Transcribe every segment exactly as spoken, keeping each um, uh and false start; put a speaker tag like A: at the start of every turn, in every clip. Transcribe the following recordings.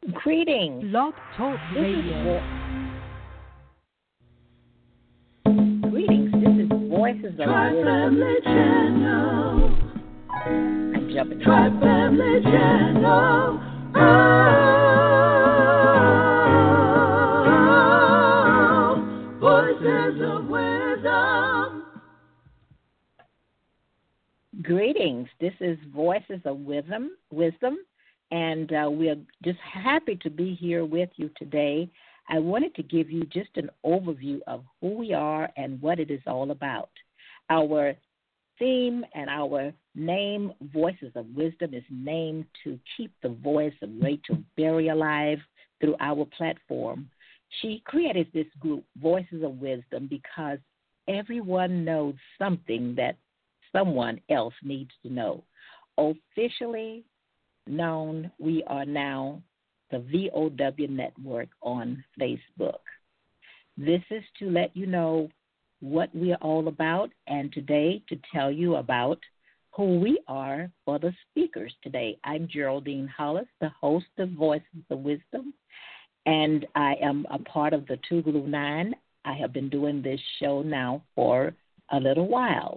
A: Greetings.
B: Blog Talk
A: This is
B: Radio.
A: Vo- Greetings. This is Voices of
C: Tri-Family
A: Wisdom.
C: Channel.
A: I'm jumping.
C: Tri-Family Channel. Oh, Voices of Wisdom.
A: Greetings. This is Voices of Wisdom. Wisdom. And uh, we're just happy to be here with you today. I wanted to give you just an overview of who we are and what it is all about. Our theme and our name, Voices of Wisdom, is named to keep the voice of Rachel Berry alive through our platform. She created this group, Voices of Wisdom, because everyone knows something that someone else needs to know. Officially known, we are now the V O W Network on Facebook. This is to let you know what we are all about, and today to tell you about who we are for the speakers today. I'm Geraldine Hollis, the host of Voices of Wisdom, and I am a part of the Tougaloo Nine. I have been doing this show now for a little while.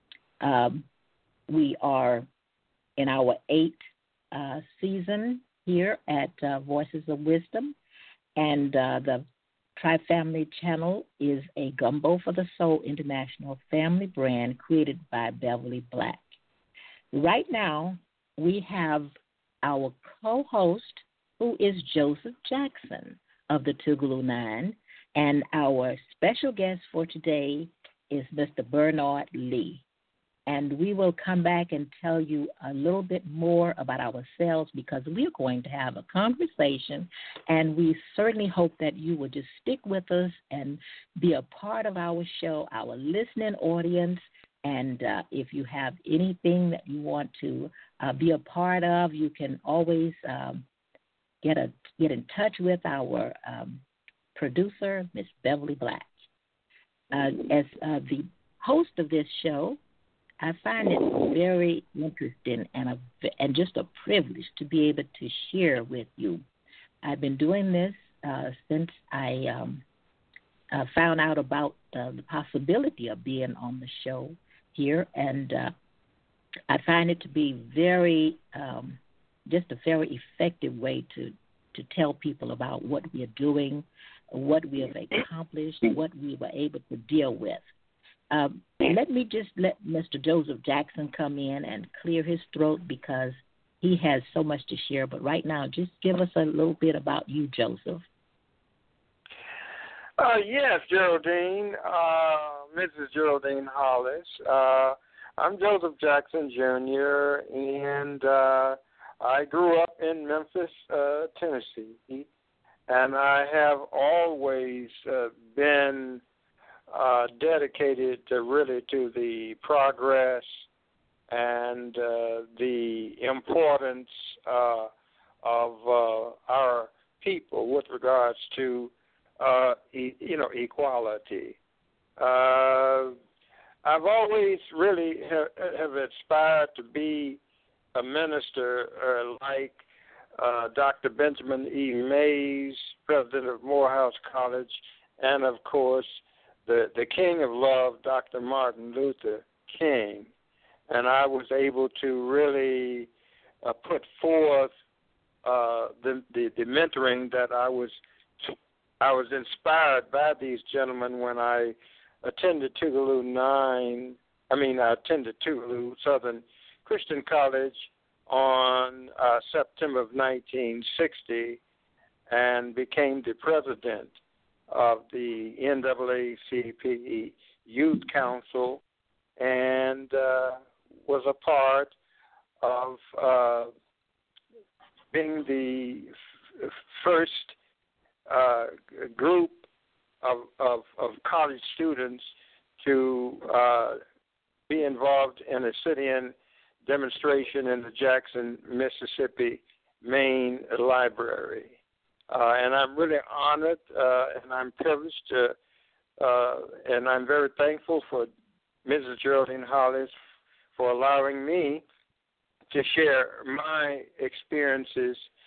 A: Um, we are in our eighth Uh, season here at uh, Voices of Wisdom, and uh, the Tri-Family Channel is a Gumbo for the Soul International family brand created by Beverly Black. Right now, we have our co-host, who is Joseph Jackson of the Tougaloo Nine, and our special guest for today is Mister Bernard Lee. And we will come back and tell you a little bit more about ourselves because we're going to have a conversation, and we certainly hope that you will just stick with us and be a part of our show, our listening audience. And uh, if you have anything that you want to uh, be a part of, you can always um, get a get in touch with our um, producer, Miss Beverly Black. Uh, as uh, the host of this show, I find it very interesting and a, and just a privilege to be able to share with you. I've been doing this uh, since I um, uh, found out about uh, the possibility of being on the show here, and uh, I find it to be very, um, just a very effective way to, to tell people about what we are doing, what we have accomplished, what we were able to deal with. Um, let me just let Mister Joseph Jackson come in and clear his throat because he has so much to share. But right now, just give us a little bit about you, Joseph.
D: Uh, yes, Geraldine, uh, Missus Geraldine Hollis. Uh, I'm Joseph Jackson, Junior, and uh, I grew up in Memphis, uh, Tennessee, and I have always uh, been Uh, dedicated to really to the progress and uh, the importance uh, of uh, our people with regards to uh, e- you know equality. Uh, I've always really ha- have aspired to be a minister uh, like uh, Doctor Benjamin E. Mays, president of Morehouse College, and of course The, the King of Love, Doctor Martin Luther King, and I was able to really uh, put forth uh, the, the the mentoring that I was I was inspired by these gentlemen when I attended Tougaloo Nine. I mean, I attended Tougaloo Southern Christian College on uh, September of nineteen sixty, and became the president of the N double A C P Youth Council, and uh, was a part of uh, being the f- first uh, group of, of, of college students to uh, be involved in a sit-in demonstration in the Jackson, Mississippi main library. Uh, and I'm really honored uh, and I'm privileged to, uh, and I'm very thankful for Missus Geraldine Hollis for allowing me to share my experiences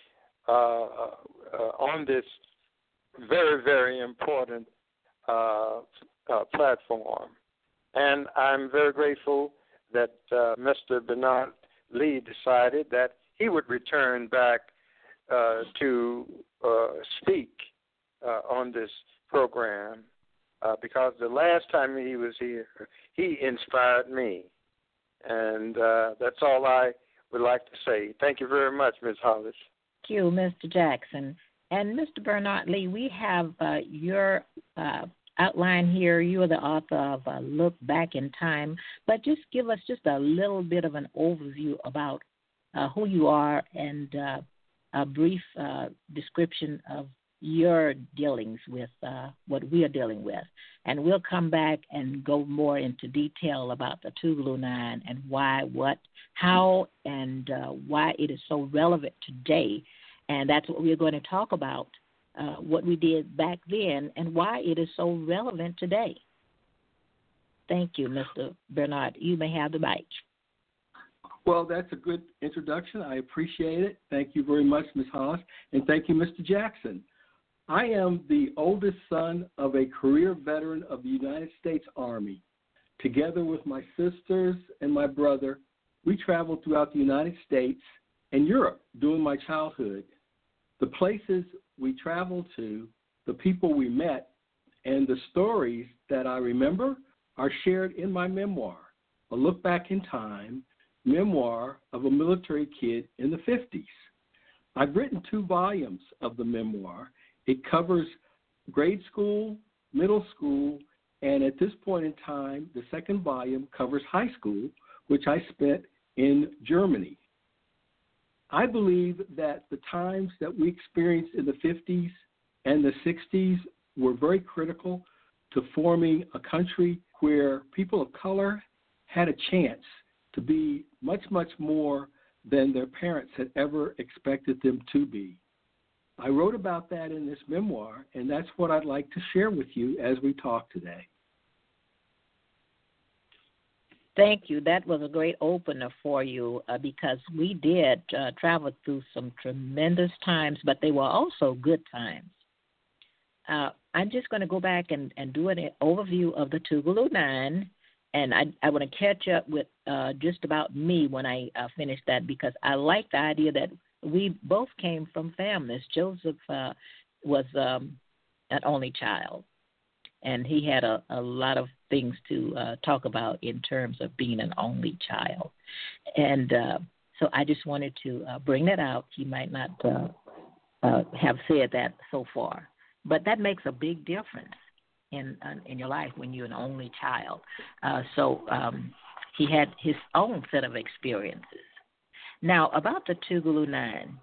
D: uh, uh, on this very, very important uh, uh, platform. And I'm very grateful that uh, Mister Bernard Lee decided that he would return back uh, to uh, speak uh, on this program uh, because the last time he was here, he inspired me. And uh, that's all I would like to say. Thank you very much, Miz Hollis.
A: Thank you, Mister Jackson. And Mister Bernard Lee, we have uh, your uh, outline here. You are the author of uh, Look Back in Time, but just give us just a little bit of an overview about uh, who you are and uh, a brief uh, description of your dealings with uh, what we are dealing with. And we'll come back and go more into detail about the Tougaloo Nine and why, what, how, and uh, why it is so relevant today. And that's what we're going to talk about, uh, what we did back then and why it is so relevant today. Thank you, Mister Bernard. You may have the mic.
B: Well, that's a good introduction. I appreciate it. Thank you very much, Miz Hollis, and thank you, Mister Jackson. I am the oldest son of a career veteran of the United States Army. Together with my sisters and my brother, we traveled throughout the United States and Europe during my childhood. The places we traveled to, the people we met, and the stories that I remember are shared in my memoir, A Look Back in Time, memoir of a military kid in the fifties. I've written two volumes of the memoir. It covers grade school, middle school, and at this point in time, the second volume covers high school, which I spent in Germany. I believe that the times that we experienced in the fifties and the sixties were very critical to forming a country where people of color had a chance to be much, much more than their parents had ever expected them to be. I wrote about that in this memoir, and that's what I'd like to share with you as we talk today.
A: Thank you. That was a great opener for you uh, because we did uh, travel through some tremendous times, but they were also good times. Uh, I'm just going to go back and, and do an overview of the Tougaloo Nine, and I, I want to catch up with uh, just about me when I uh, finish that because I like the idea that we both came from families. Joseph uh, was um, an only child, and he had a, a lot of things to uh, talk about in terms of being an only child. And uh, so I just wanted to uh, bring that out. He might not uh, uh, have said that so far, but that makes a big difference in uh, in your life when you're an only child. Uh, so um, he had his own set of experiences. Now, about the Tougaloo Nine,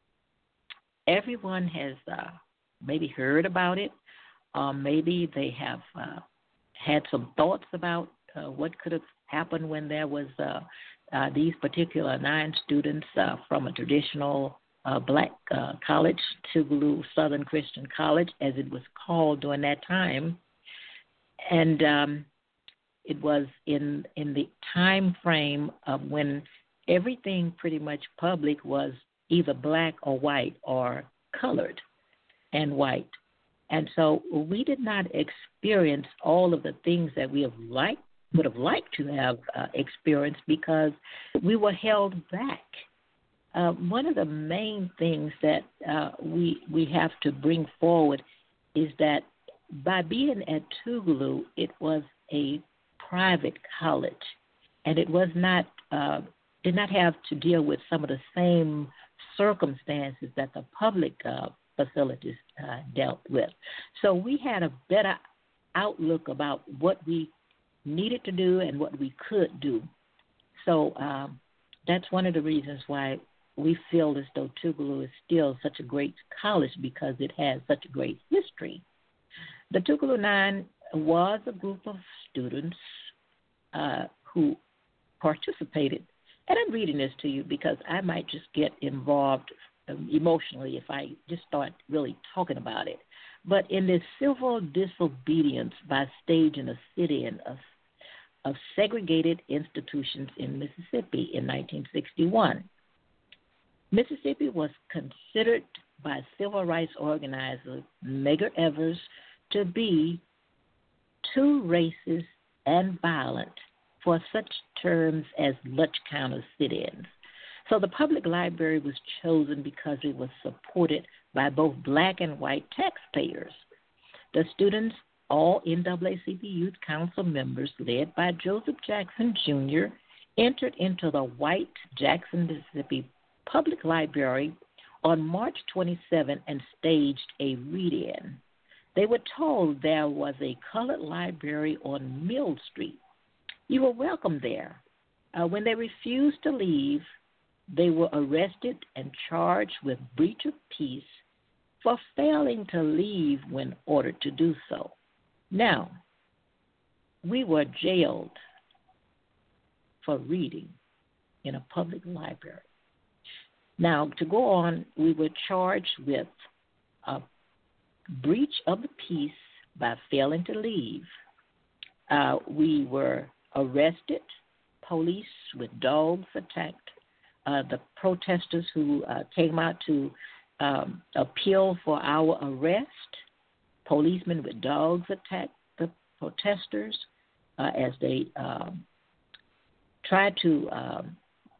A: everyone has uh, maybe heard about it, or maybe they have uh, had some thoughts about uh, what could have happened when there was uh, uh, these particular nine students uh, from a traditional uh, black uh, college, Tougaloo Southern Christian College, as it was called during that time. And um, it was in in the time frame of when everything pretty much public was either black or white or colored and white. And so we did not experience all of the things that we have liked, would have liked to have uh, experienced because we were held back. Uh, one of the main things that uh, we we have to bring forward is that by being at Tougaloo, it was a private college, and it was not uh, did not have to deal with some of the same circumstances that the public uh, facilities uh, dealt with. So we had a better outlook about what we needed to do and what we could do. So um, that's one of the reasons why we feel as though Tougaloo is still such a great college because it has such a great history. The Tougaloo Nine was a group of students uh, who participated. And I'm reading this to you because I might just get involved um, emotionally if I just start really talking about it. But in this civil disobedience by staging a sit-in of, of segregated institutions in Mississippi in nineteen sixty-one, Mississippi was considered by civil rights organizer Medgar Evers to be too racist and violent for such terms as lunch counter sit-ins. So the public library was chosen because it was supported by both black and white taxpayers. The students, all N double A C P Youth Council members, led by Joseph Jackson Junior, entered into the white Jackson, Mississippi Public Library on March twenty-seventh and staged a read-in. They were told there was a colored library on Mill Street. You were welcome there. Uh, when they refused to leave, they were arrested and charged with breach of peace for failing to leave when ordered to do so. Now, we were jailed for reading in a public library. Now, to go on, we were charged with a breach of the peace by failing to leave. Uh, we were arrested. Police with dogs attacked uh, the protesters who uh, came out to um, appeal for our arrest. Policemen with dogs attacked the protesters uh, as they um, tried to um,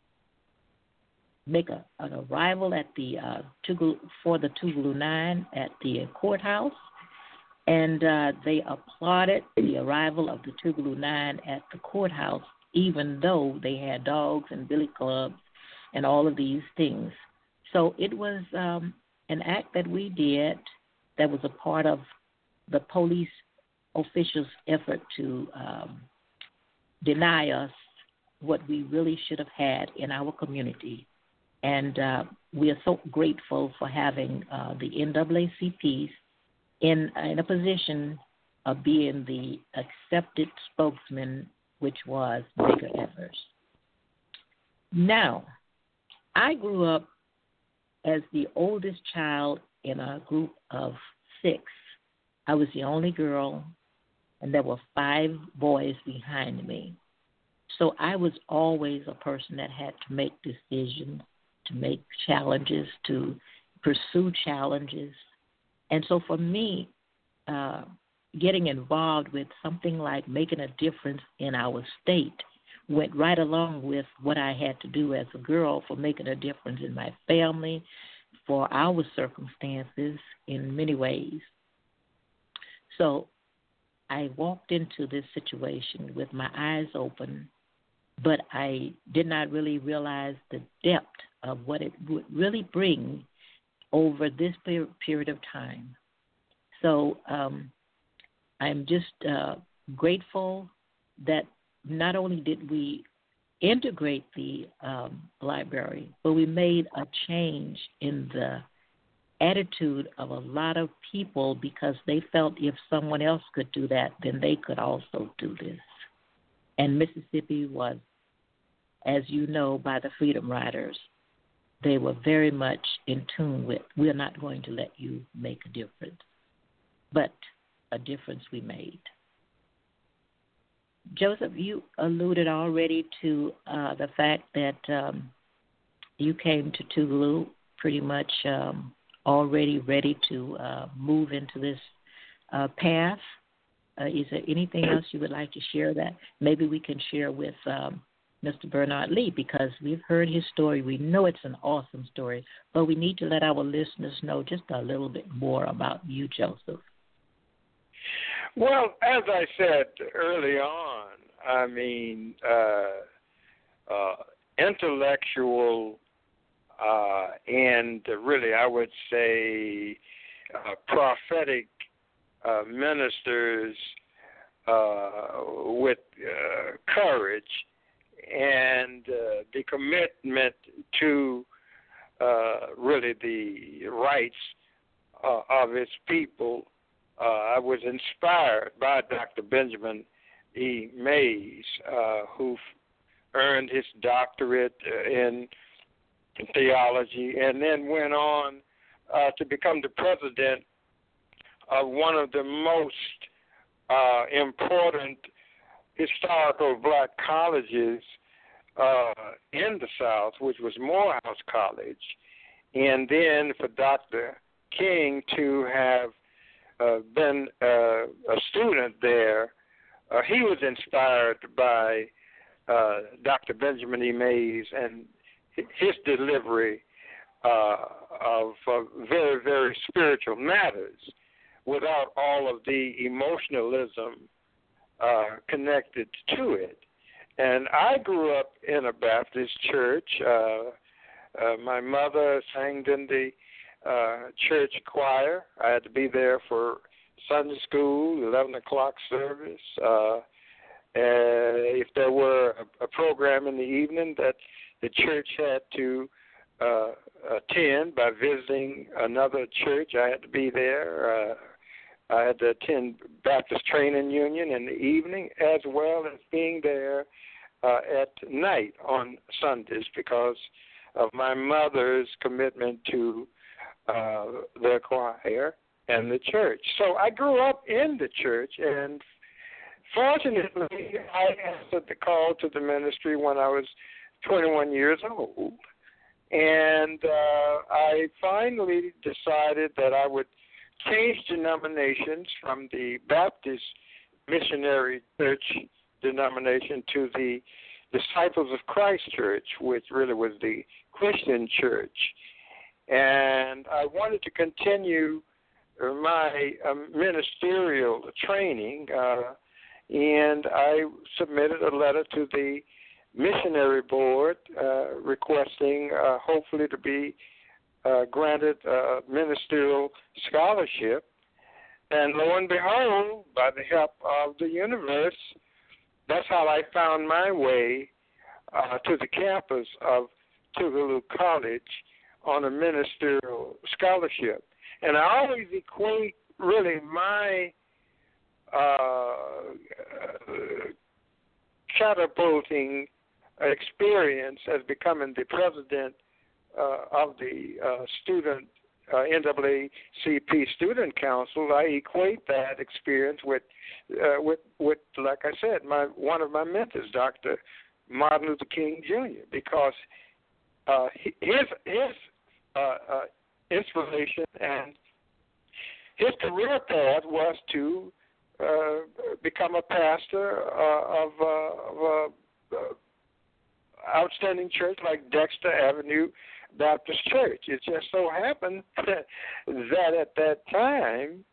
A: make a, an arrival at the uh, Tougaloo, for the Tougaloo Nine at the courthouse, and uh, they applauded the arrival of the Tougaloo Nine at the courthouse, even though they had dogs and billy clubs and all of these things. So it was um, an act that we did that was a part of the police officials' effort to um, deny us what we really should have had in our community. And uh, we are so grateful for having uh, the N double A C Ps in, in a position of being the accepted spokesman, which was Medgar Evers. Now, I grew up as the oldest child in a group of six. I was the only girl, and there were five boys behind me. So I was always a person that had to make decisions, to make challenges, to pursue challenges. And so for me, uh, getting involved with something like making a difference in our state went right along with what I had to do as a girl for making a difference in my family, for our circumstances in many ways. So I walked into this situation with my eyes open, but I did not really realize the depth of what it would really bring over this period of time. So um, I'm just uh, grateful that not only did we integrate the um, library, but we made a change in the attitude of a lot of people because they felt if someone else could do that, then they could also do this. And Mississippi was, as you know, by the Freedom Riders, they were very much in tune with, we're not going to let you make a difference. But a difference we made. Joseph, you alluded already to uh, the fact that um, you came to Tougaloo pretty much um, already ready to uh, move into this uh, path. Uh, is there anything else you would like to share that maybe we can share with um, Mister Bernard Lee, because we've heard his story. We know it's an awesome story, but we need to let our listeners know just a little bit more about you, Joseph.
D: Well, as I said early on, I mean, uh, uh, intellectual uh, and really, I would say, uh, prophetic uh, ministers uh, with uh, courage and uh, the commitment to uh, really the rights uh, of its people. Uh, I was inspired by Doctor Benjamin E. Mays, uh, who f- earned his doctorate uh, in, in theology and then went on uh, to become the president of one of the most uh, important historical black colleges uh, in the South, which was Morehouse College. and then for Doctor King to have uh, been uh, a student there, uh, he was inspired by uh, Doctor Benjamin E. Mays and his delivery uh, of uh, very, very spiritual matters without all of the emotionalism uh, connected to it. And I grew up in a Baptist church. Uh, uh, my mother sang in the uh, church choir. I had to be there for Sunday school, eleven o'clock service. Uh, and if there were a, a program in the evening that the church had to uh, attend by visiting another church, I had to be there. Uh, I had to attend Baptist Training Union in the evening, as well as being there uh, at night on Sundays because of my mother's commitment to uh, the choir and the church. So I grew up in the church, and fortunately, I answered the call to the ministry when I was twenty-one years old. And uh, I finally decided that I would change denominations from the Baptist Missionary Church denomination to the Disciples of Christ Church, which really was the Christian church. And I wanted to continue my uh, ministerial training, uh, and I submitted a letter to the missionary board uh, requesting uh, hopefully to be uh, granted a ministerial scholarship. And lo and behold, by the help of the universe, that's how I found my way uh, to the campus of Tougaloo College on a ministerial scholarship. And I always equate really my uh, catapulting experience as becoming the president uh, of the uh, student uh, N double A C P Student Council. I equate that experience with, uh, with, with, like I said, my one of my mentors, Doctor Martin Luther King Junior, because uh, his his uh, uh, inspiration and his career path was to uh, become a pastor uh, of, uh, of a uh, outstanding church like Dexter Avenue Baptist Church. It just so happened that, that at that time,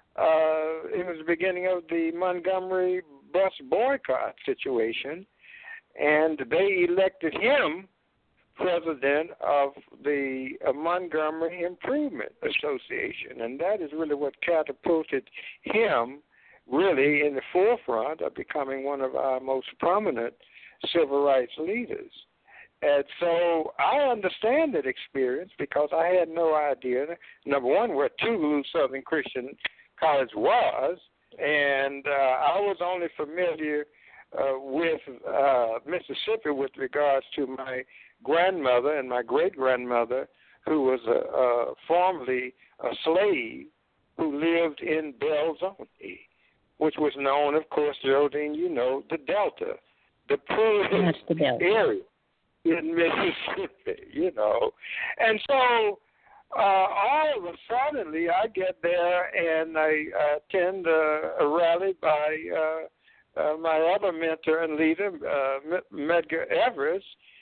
D: uh, it was the beginning of the Montgomery bus boycott situation, and they elected him president of the uh, Montgomery Improvement Association, and that is really what catapulted him really in the forefront of becoming one of our most prominent civil rights leaders. And so I understand that experience because I had no idea, number one, where Tougaloo Southern Christian College was, and uh, I was only familiar uh, with uh, Mississippi with regards to my grandmother and my great-grandmother, who was a, uh, formerly a slave who lived in Belzoni, which was known, of course, Geraldine, you know, the Delta, the poorest area in Mississippi, you know. And so uh, all of a sudden, I get there and I uh, attend uh, a rally by uh, uh, my other mentor and leader, uh, Medgar Evers,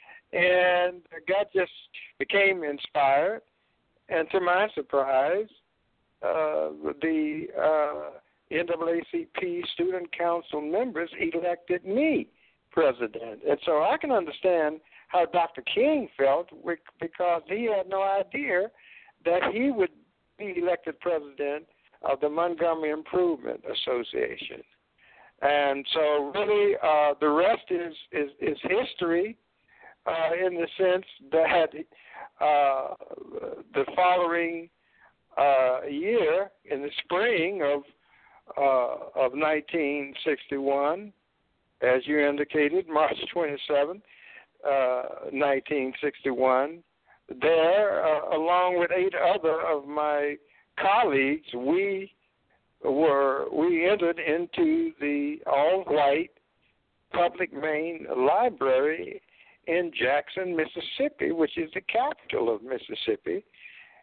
D: and God just became inspired. And to my surprise, uh, the uh, N double A C P Student Council members elected me president. And so I can understand how Doctor King felt because he had no idea that he would be elected president of the Montgomery Improvement Association. And so really uh, the rest is, is, is history uh, in the sense that uh, the following uh, year, in the spring of, uh, of nineteen sixty-one, as you indicated, March twenty-seventh, uh, nineteen sixty-one, there, uh, along with eight other of my colleagues, we were we entered into the all-white public main library in Jackson, Mississippi, which is the capital of Mississippi,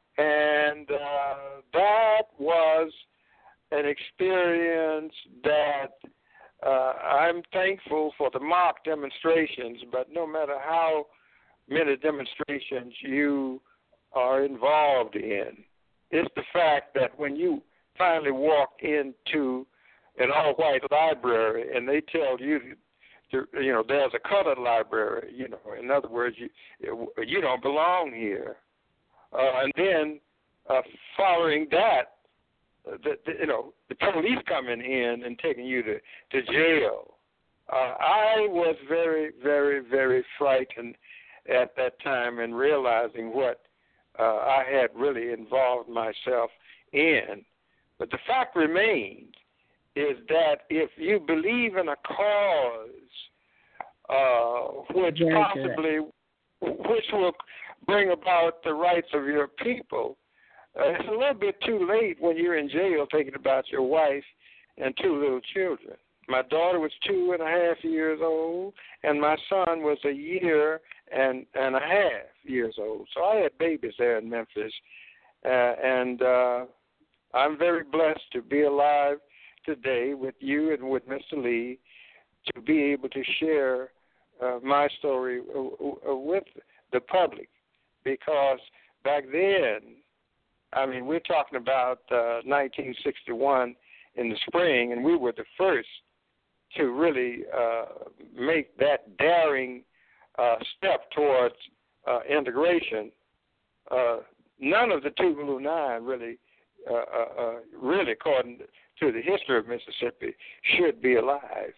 D: And uh, that was an experience that uh, I'm thankful for the mock demonstrations, but no matter how many demonstrations you are involved in, it's the fact that when you finally walk into an all-white library and they tell you, to, you know, there's a colored library, you know, in other words, you you don't belong here. Uh, and then uh, following that, the, the, you know, the police coming in and taking you to, to jail. Uh, I was very, very, very frightened at that time and realizing what uh, I had really involved myself in. But the fact remains is that if you believe in a cause uh, which
A: Very
D: possibly, good. which will bring about the rights of your people, uh, it's a little bit too late when you're in jail thinking about your wife and two little children. My daughter was two and a half years old, and my son was a year and, and a half years old. So I had babies there in Memphis, uh, and uh, I'm very blessed to be alive today with you and with Mister Lee to be able to share uh, my story uh, with the public, because back then, I mean, we're talking about uh, nineteen sixty-one in the spring, and we were the first to really uh, make that daring uh, step towards uh, integration. Uh, none of the Tougaloo Nine really, uh, uh, uh, really, according to the history of Mississippi, should be alive.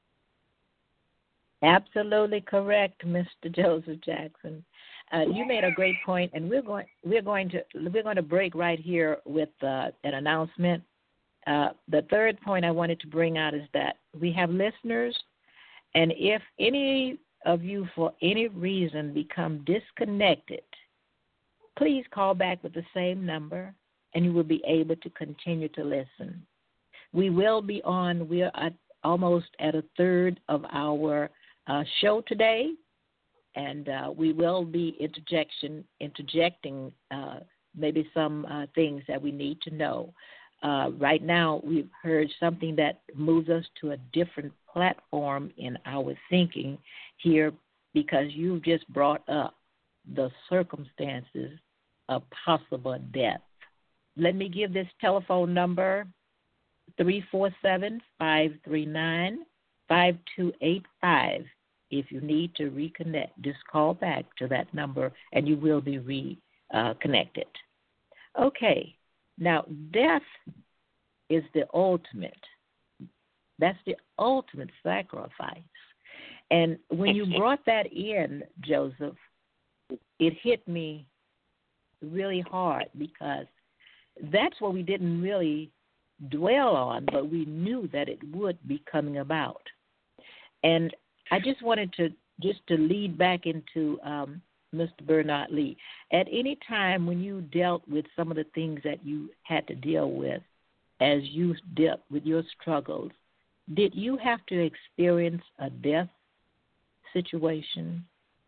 A: Absolutely correct, Mister Joseph Jackson. Uh, you made a great point, and we're going we're going to we're going to break right here with uh, an announcement. Uh, the third point I wanted to bring out is that we have listeners, and if any of you, for any reason, become disconnected, please call back with the same number, and you will be able to continue to listen. We will be on. We're at, almost at a third of our uh, show today. And uh, we will be interjection, interjecting uh, maybe some uh, things that we need to know. Uh, right now, we've heard something that moves us to a different platform in our thinking here, because you've just brought up the circumstances of possible death. Let me give this telephone number, three four seven, five three nine, five two eight five. If you need to reconnect, just call back to that number and you will be reconnected. Uh, okay, now death is the ultimate. That's the ultimate sacrifice. And when you brought that in, Joseph, it hit me really hard, because that's what we didn't really dwell on, but we knew that it would be coming about. And I just wanted to just to lead back into um, Mister Bernard Lee. At any time when you dealt with some of the things that you had to deal with as you dealt with your struggles, did you have to experience a death situation?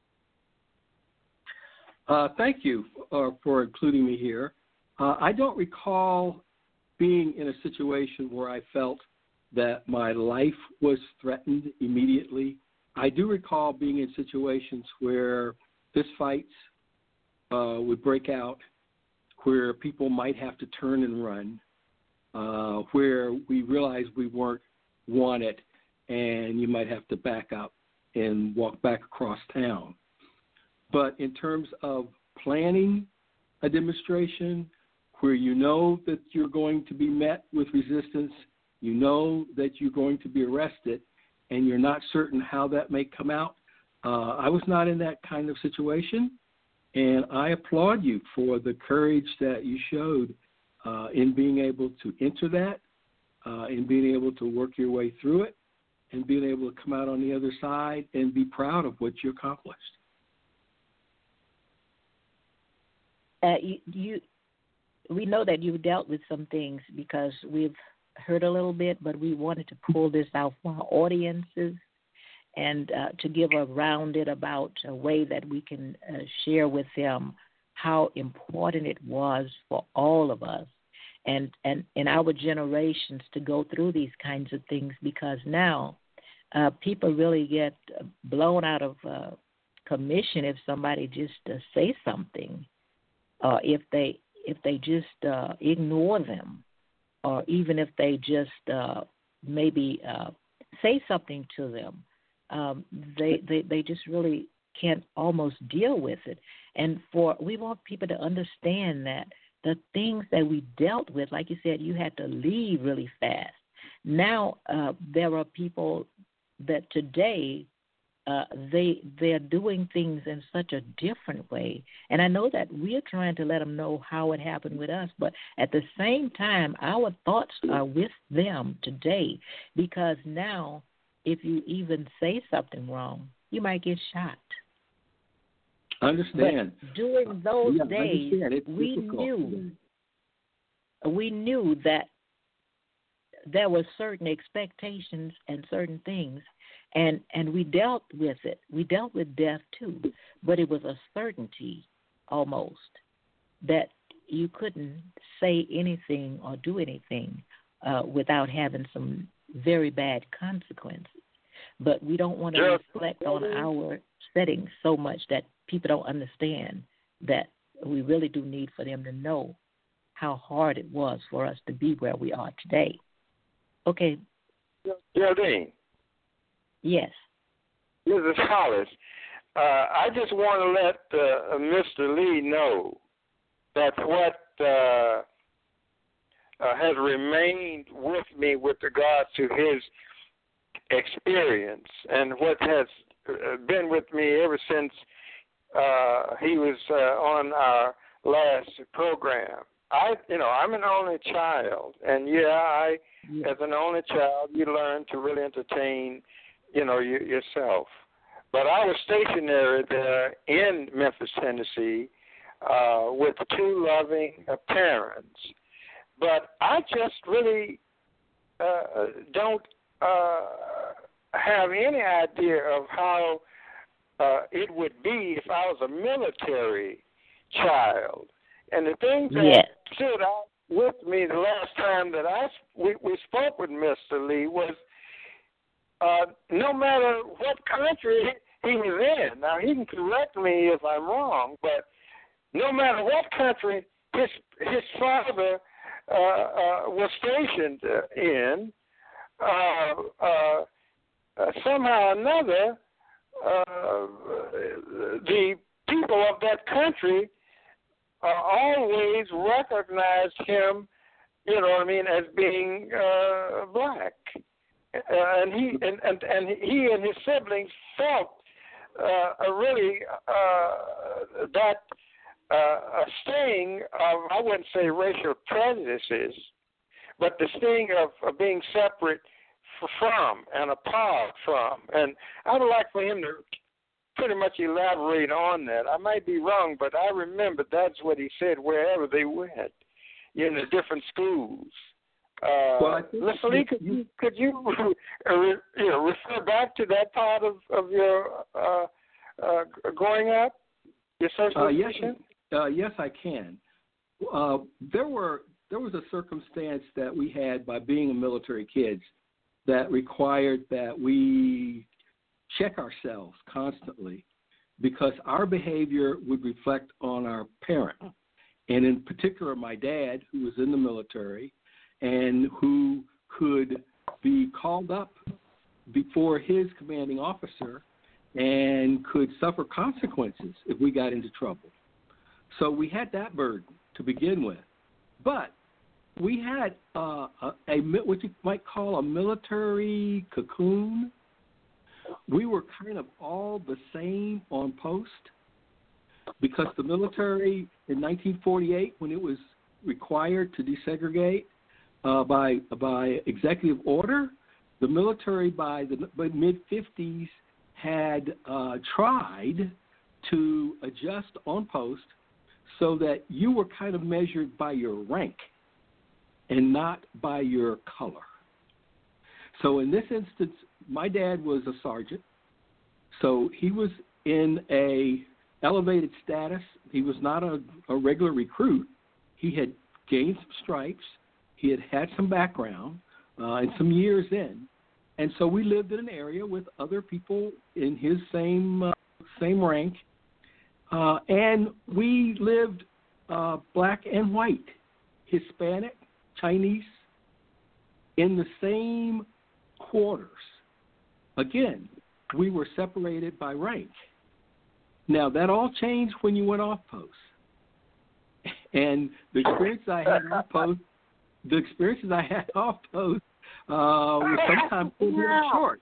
B: Uh, thank you uh, for including me here. Uh, I don't recall being in a situation where I felt that my life was threatened immediately. I do recall being in situations where fistfights uh, would break out, where people might have to turn and run, uh, where we realized we weren't wanted, and you might have to back up and walk back across town. But in terms of planning a demonstration where you know that you're going to be met with resistance, you know that you're going to be arrested, and you're not certain how that may come out, uh, I was not in that kind of situation, and I applaud you for the courage that you showed uh, in being able to enter that, uh, in being able to work your way through it, and being able to come out on the other side and be proud of what you accomplished.
A: Uh, you, you, we know that you've dealt with some things, because we've heard a little bit, but we wanted to pull this out for our audiences and uh, to give a rounded about a way that we can uh, share with them how important it was for all of us and, and in our generations to go through these kinds of things, because now uh, people really get blown out of uh, commission if somebody just uh, say something, or uh, if they if they just uh, ignore them, or even if they just uh, maybe uh, say something to them. Um, they, they they just really can't almost deal with it. And for we want people to understand that the things that we dealt with, like you said, you had to leave really fast. Now uh, there are people that today uh, they they're doing things in such a different way. And I know that we're trying to let them know how it happened with us, but at the same time, our thoughts are with them today, because now if you even say something wrong, you might get shot.
B: I understand.
A: But during those
B: yeah,
A: days, we
B: difficult.
A: knew we knew that there were certain expectations and certain things, and, and we dealt with it. We dealt with death too, but it was a certainty almost that you couldn't say anything or do anything uh, without having some very bad consequences. But we don't want to reflect on our settings so much that people don't understand that we really do need for them to know how hard it was for us to be where we are today. Okay.
D: Geraldine.
A: Yes.
D: Missus Hollis, uh, I just want to let uh, Mister Lee know that what uh, uh, has remained with me with regards to his experience and what has been with me ever since uh, he was uh, on our last program. I, you know, I'm an only child, and yeah, I, as an only child, you learn to really entertain, you know, you, yourself. But I was stationary there in Memphis, Tennessee, uh, with two loving uh, parents. But I just really uh, don't uh, have any idea of how uh, it would be if I was a military child. And the thing that
A: yes.
D: stood out with me the last time that I we, we spoke with Mister Lee was uh, no matter what country he was in. Now, he can correct me if I'm wrong, but no matter what country his his father uh, uh, was stationed in, uh, uh, uh, somehow or another, uh, the people of that country uh, always recognized him, you know what I mean, as being uh, black. Uh, and he and, and, and he and his siblings felt uh, a really uh, that uh, a sting of, I wouldn't say racial prejudices, but the sting of, of being separate from and apart from. And I would like for him to pretty much elaborate on that. I might be wrong, but I remember that's what he said wherever they went, in the different schools. Uh,
B: well,
D: Mister Lee, could you, could you, uh, you know, refer back to that part of, of your uh, uh, growing up, your socialization?
B: Uh, yes, uh, yes, I can. Uh, there were there was a circumstance that we had by being a military kids that required that we check ourselves constantly, because our behavior would reflect on our parent, and in particular my dad, who was in the military and who could be called up before his commanding officer and could suffer consequences if we got into trouble. So we had that burden to begin with. But we had uh, a, a what you might call a military cocoon. We were kind of all the same on post, because the military in nineteen forty-eight, when it was required to desegregate uh, by by executive order, the military by the mid-fifties had uh, tried to adjust on post so that you were kind of measured by your rank and not by your color. So in this instance, my dad was a sergeant, so he was in a elevated status. He was not a, a regular recruit. He had gained some stripes. He had had some background uh, and some years in. And so we lived in an area with other people in his same uh, same rank. Uh, and we lived uh, black and white, Hispanic, Chinese, in the same quarters. Again, we were separated by rank. Now, that all changed when you went off post. And the experience I had off post, the experiences I had off post uh, were sometimes very short.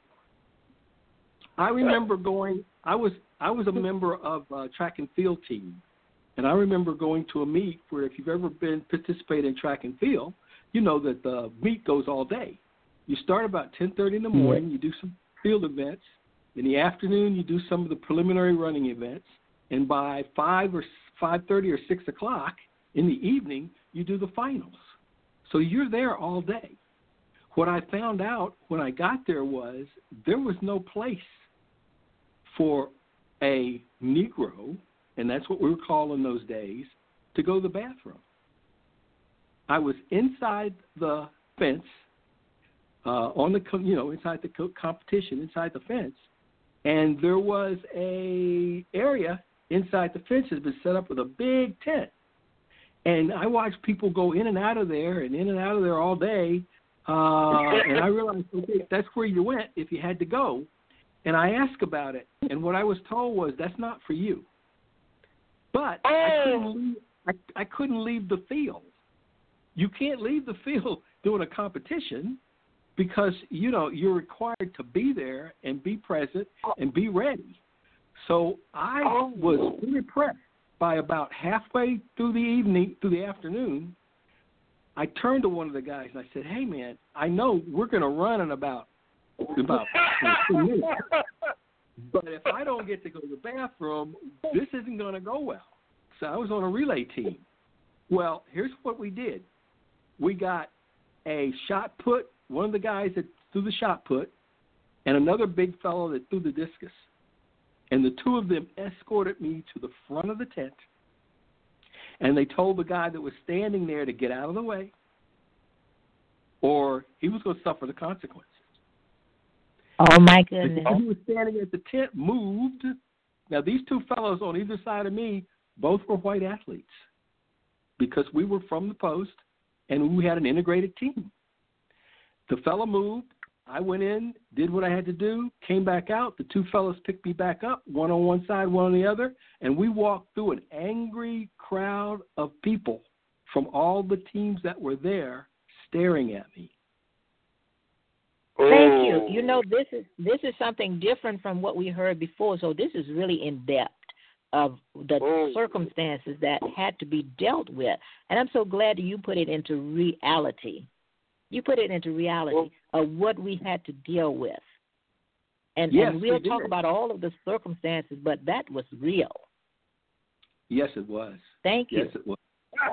B: I remember going, I was I was a member of a track and field team, and I remember going to a meet where if you've ever been participated in track and field, you know that the meet goes all day. You start about ten thirty in the morning, you do some field events. In the afternoon, you do some of the preliminary running events, and by five or five thirty or six o'clock in the evening, you do the finals. So you're there all day. What I found out when I got there was there was no place for a Negro, and that's what we were called in those days, to go to the bathroom. I was inside the fence, uh, on the you know inside the competition, inside the fence, and there was a area inside the fence that had been set up with a big tent. And I watched people go in and out of there and in and out of there all day, uh, and I realized, okay, that's where you went if you had to go. And I asked about it, and what I was told was, that's not for you. But I couldn't leave, I, I couldn't leave the field. You can't leave the field doing a competition because, you know, you're required to be there and be present and be ready. So I was really impressed. By about halfway through the evening, through the afternoon, I turned to one of the guys and I said, "Hey, man, I know we're going to run in about about two minutes, but if I don't get to go to the bathroom, this isn't going to go well." So I was on a relay team. Well, here's what we did: we got a shot put, one of the guys that threw the shot put, and another big fellow that threw the discus. And the two of them escorted me to the front of the tent, and they told the guy that was standing there to get out of the way, or he was going to suffer the consequences.
A: Oh, my goodness.
B: The guy who was standing at the tent moved. Now, these two fellows on either side of me, both were white athletes because we were from the post, and we had an integrated team. The fellow moved. I went in, did what I had to do, came back out. The two fellows picked me back up, one on one side, one on the other, and we walked through an angry crowd of people from all the teams that were there staring at me.
A: Thank you. You know, this is this is something different from what we heard before, so this is really in depth of the oh. circumstances that had to be dealt with. And I'm so glad that you put it into reality. You put it into reality of what we had to deal with. And,
B: yes,
A: and we'll
B: we
A: talk
B: did.
A: about all of the circumstances, but that was real.
B: Yes, it was.
A: Thank you.
B: Yes, it was.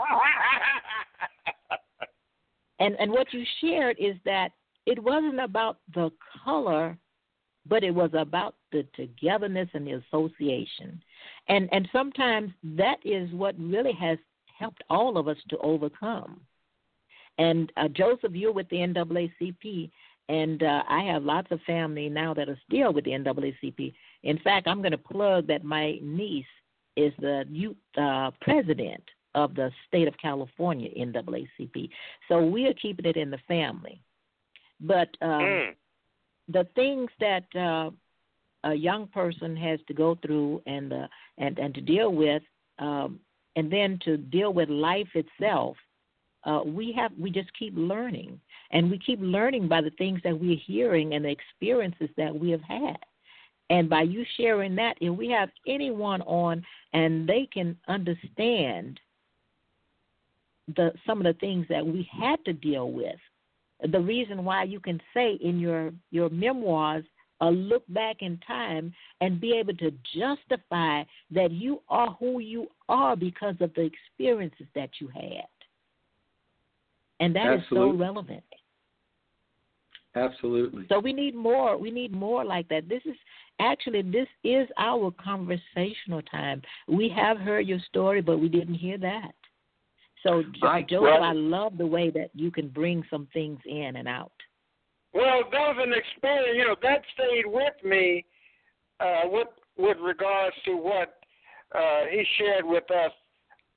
A: and and what you shared is that it wasn't about the color, but it was about the togetherness and the association. And and sometimes that is what really has helped all of us to overcome. And uh, Joseph, you're with the N double A C P, and uh, I have lots of family now that are still with the N double A C P. In fact, I'm going to plug that my niece is the youth uh, president of the state of California N double A C P. So we are keeping it in the family. But um, mm. the things that uh, a young person has to go through and uh, and and to deal with, um, and then to deal with life itself. Uh, we have we just keep learning, and we keep learning by the things that we're hearing and the experiences that we have had. And by you sharing that, if we have anyone on and they can understand the some of the things that we had to deal with, the reason why you can say in your, your memoirs, a look back in time and be able to justify that you are who you are because of the experiences that you had. And that Absolutely. Is so relevant.
B: Absolutely.
A: So we need more. We need more like that. This is actually this is our conversational time. We have heard your story, but we didn't hear that. So, jo-
B: I-
A: Joseph,
D: Well-
A: I love the way that you can bring some things in and out.
D: Well, that was an experience. You know, that stayed with me uh, with with regards to what uh, he shared with us uh,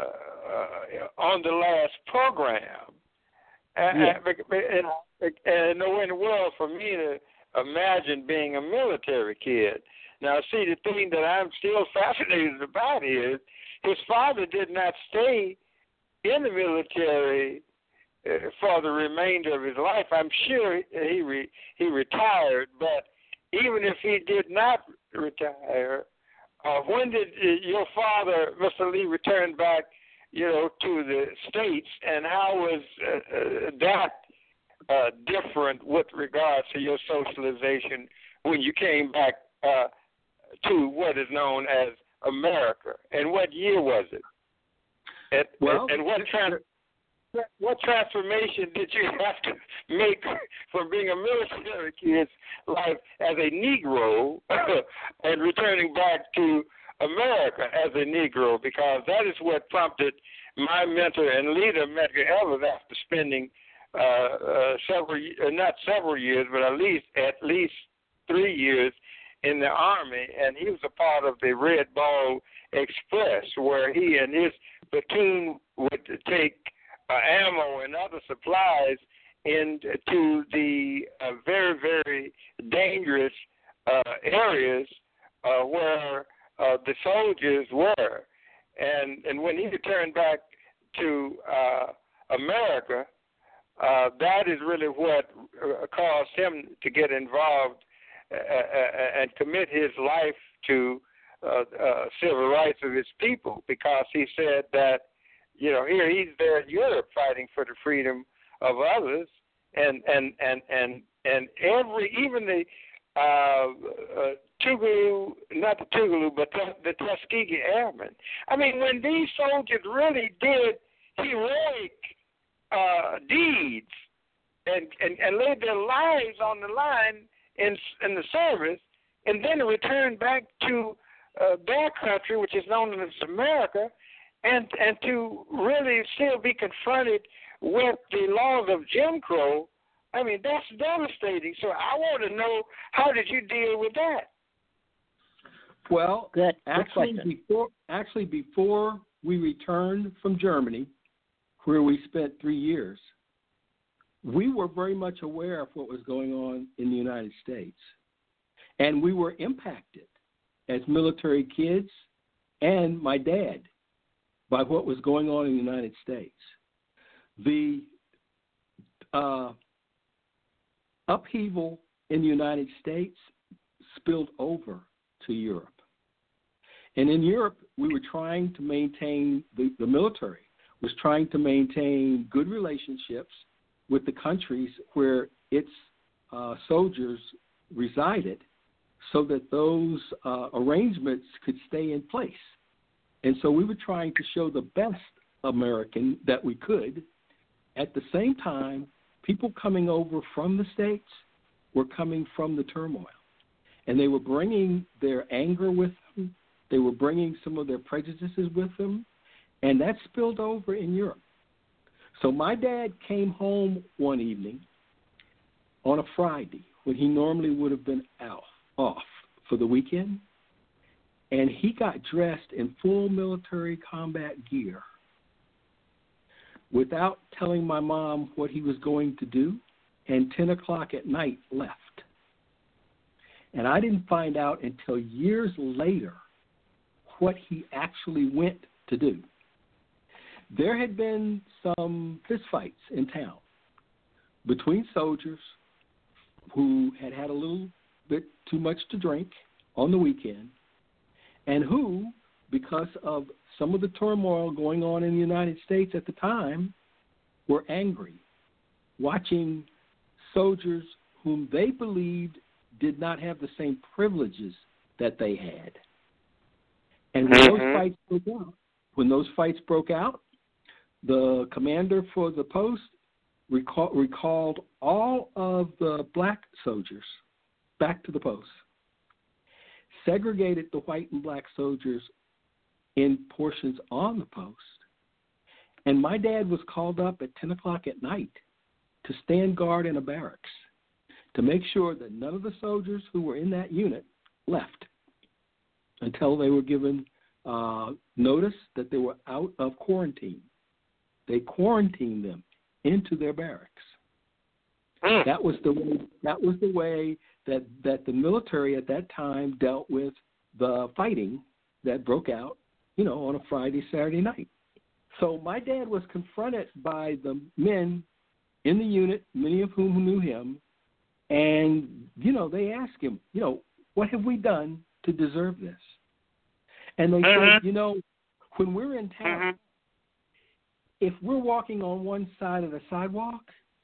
D: uh, on the last program.
A: Yeah.
D: And, and, and nowhere in the world for me to imagine being a military kid. Now, see, the thing that I'm still fascinated about is his father did not stay in the military uh, for the remainder of his life. I'm sure he re, he retired, but even if he did not retire, uh, when did your father, Mister Lee, return back, you know, to the States, and how was uh, uh, that uh, different with regards to your socialization when you came back uh, to what is known as America? And what year was it? And,
B: Well,
D: and what trans- what transformation did you have to make from being a military kid's life as a Negro and returning back to America as a Negro? Because that is what prompted my mentor and leader, Medgar Evers, after spending uh, uh, several, uh, not several years, but at least at least three years in the Army, and he was a part of the Red Ball Express, where he and his platoon would take uh, ammo and other supplies into the uh, very, very dangerous uh, areas uh, where uh, the soldiers were. And and when he returned back to uh, America, uh, that is really what uh, caused him to get involved uh, and commit his life to uh, uh, civil rights of his people, because he said that, you know, here he's there in Europe fighting for the freedom of others, and and and and, and every even the uh, uh, Tougaloo, not the Tougaloo, but the, the Tuskegee Airmen. I mean, when these soldiers really did heroic uh, deeds and, and and laid their lives on the line in in the service, and then returned back to uh, their country, which is known as America, and and to really still be confronted with the laws of Jim Crow. I mean, that's devastating. So I want to know, how did you deal with that?
B: Well,
A: Good. Good
B: actually,
A: question.
B: before actually before we returned from Germany, where we spent three years, we were very much aware of what was going on in the United States, and we were impacted as military kids and my dad by what was going on in the United States. The uh, upheaval in the United States spilled over to Europe. And in Europe, we were trying to maintain, the, the military was trying to maintain good relationships with the countries where its uh, soldiers resided, so that those uh, arrangements could stay in place. And so we were trying to show the best American that we could. At the same time, people coming over from the States were coming from the turmoil. And they were bringing their anger with them. They were bringing some of their prejudices with them. And that spilled over in Europe. So my dad came home one evening on a Friday when he normally would have been out, off for the weekend. And he got dressed in full military combat gear without telling my mom what he was going to do, and ten o'clock at night left. And I didn't find out until years later what he actually went to do. There had been some fistfights in town between soldiers who had had a little bit too much to drink on the weekend, and who, because of some of the turmoil going on in the United States at the time, were angry, watching soldiers whom they believed did not have the same privileges that they had. And when
D: Mm-hmm.
B: those fights broke out, when those fights broke out, the commander for the post recall, recalled all of the black soldiers back to the post, segregated the white and black soldiers in portions on the post, and my dad was called up at ten o'clock at night to stand guard in a barracks to make sure that none of the soldiers who were in that unit left until they were given uh, notice that they were out of quarantine. They quarantined them into their barracks. That was the way, that was the way that, that the military at that time dealt with the fighting that broke out, you know, on a Friday, Saturday night. So my dad was confronted by the men in the unit, many of whom knew him, and, you know, they asked him, you know, what have we done to deserve this? And they
D: uh-huh.
B: said, you know, when we're in town,
D: uh-huh.
B: if we're walking on one side of the sidewalk,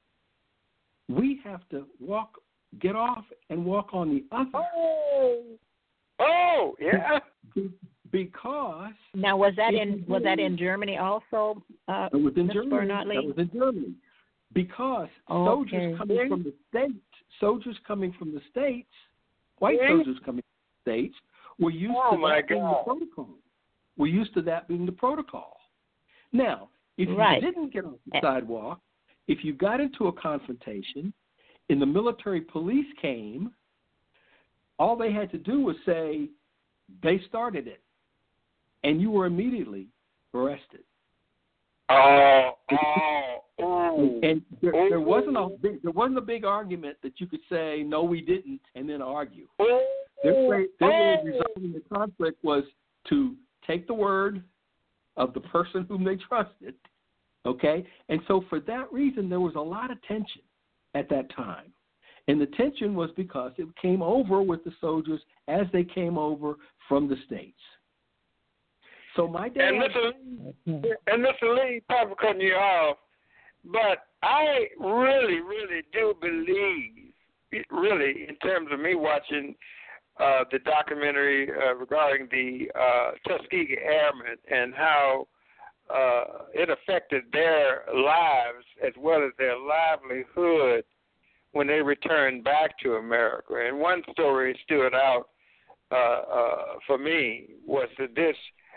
B: we have to walk, get off, and walk on the other.
D: Oh, oh, yeah.
B: Because
A: now was that in was that in Germany also? Uh,
B: it was in
A: Miz
B: Germany.
A: Bernard-Lee?
B: That was in Germany. Because
A: okay.
B: soldiers coming from the states, soldiers coming from the states, white
D: Yeah.
B: soldiers coming from the states, were used
D: Oh,
B: to
D: my
B: that being the
D: God.
B: protocol. We're used to that being the protocol. Now, if you
A: Right.
B: didn't get off the sidewalk, if you got into a confrontation, and the military police came, all they had to do was say they started it, and you were immediately arrested.
D: Oh, oh, oh.
B: And there, there wasn't a big, there wasn't a big argument that you could say no, we didn't, and then argue. Their way, their way of resolving the conflict was to take the word of the person whom they trusted, okay? And so for that reason, there was a lot of tension at that time. And the tension was because it came over with the soldiers as they came over from the States. So my dad...
D: And Mister Lee, and Mister Lee, probably cutting you off, but I really, really do believe, really, in terms of me watching uh, the documentary uh, regarding the uh, Tuskegee Airmen and how uh, it affected their lives as well as their livelihood when they returned back to America. And one story stood out uh, uh, for me was that this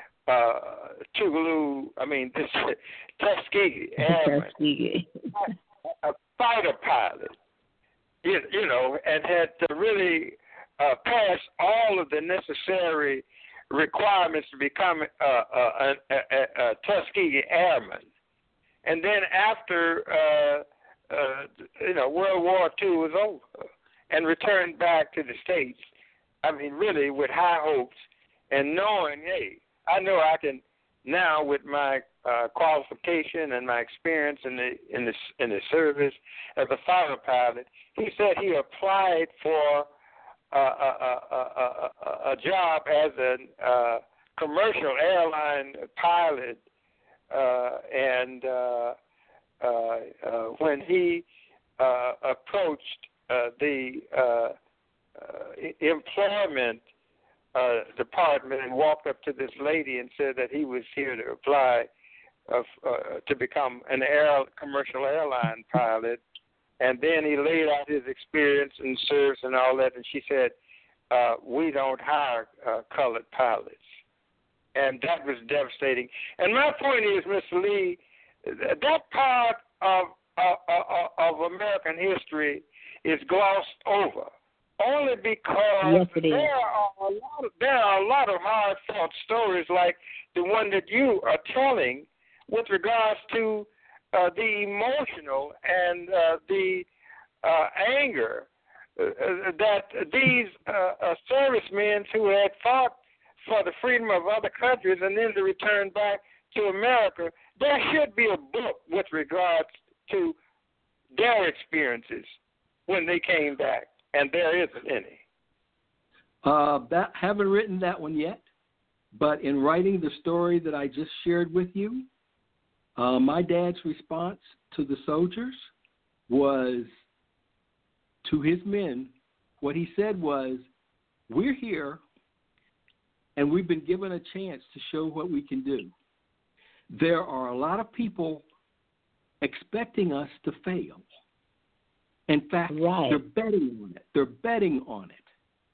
D: uh, Tougaloo, I mean, this Tuskegee Airman,
A: Tuskegee.
D: a fighter pilot, you, you know, and had to really uh, pass all of the necessary requirements to become uh, a, a, a, a Tuskegee Airman. And then after, uh, uh, you know, World War Two was over and returned back to the States, I mean, really with high hopes and knowing, hey, I know I can now with my uh, qualification and my experience in the in the in the service as a fighter pilot. He said he applied for uh, a, a, a, a, a job as a uh, commercial airline pilot, uh, and uh, uh, uh, when he uh, approached uh, the uh, uh, employment Uh, department and walked up to this lady and said that he was here to apply uh, uh, to become an air commercial airline pilot, and then he laid out his experience and service and all that, and she said, uh, "We don't hire uh, colored pilots," and that was devastating. And my point is, Mister Lee, that part of of, of, of American history is glossed over. Only because
A: yes, it is.
D: there are a lot of there are a lot of hard fought stories like the one that you are telling with regards to uh, the emotional and uh, the uh, anger uh, that these uh, uh, servicemen who had fought for the freedom of other countries and then to return back to America, there should be a book with regards to their experiences when they came back. And there isn't any.
B: Uh, that, haven't written that one yet, but in writing the story that I just shared with you, uh, my dad's response to the soldiers was, to his men, what he said was, we're here and we've been given a chance to show what we can do. There are a lot of people expecting us to fail. In fact,
A: right.
B: they're betting on it. They're betting on it.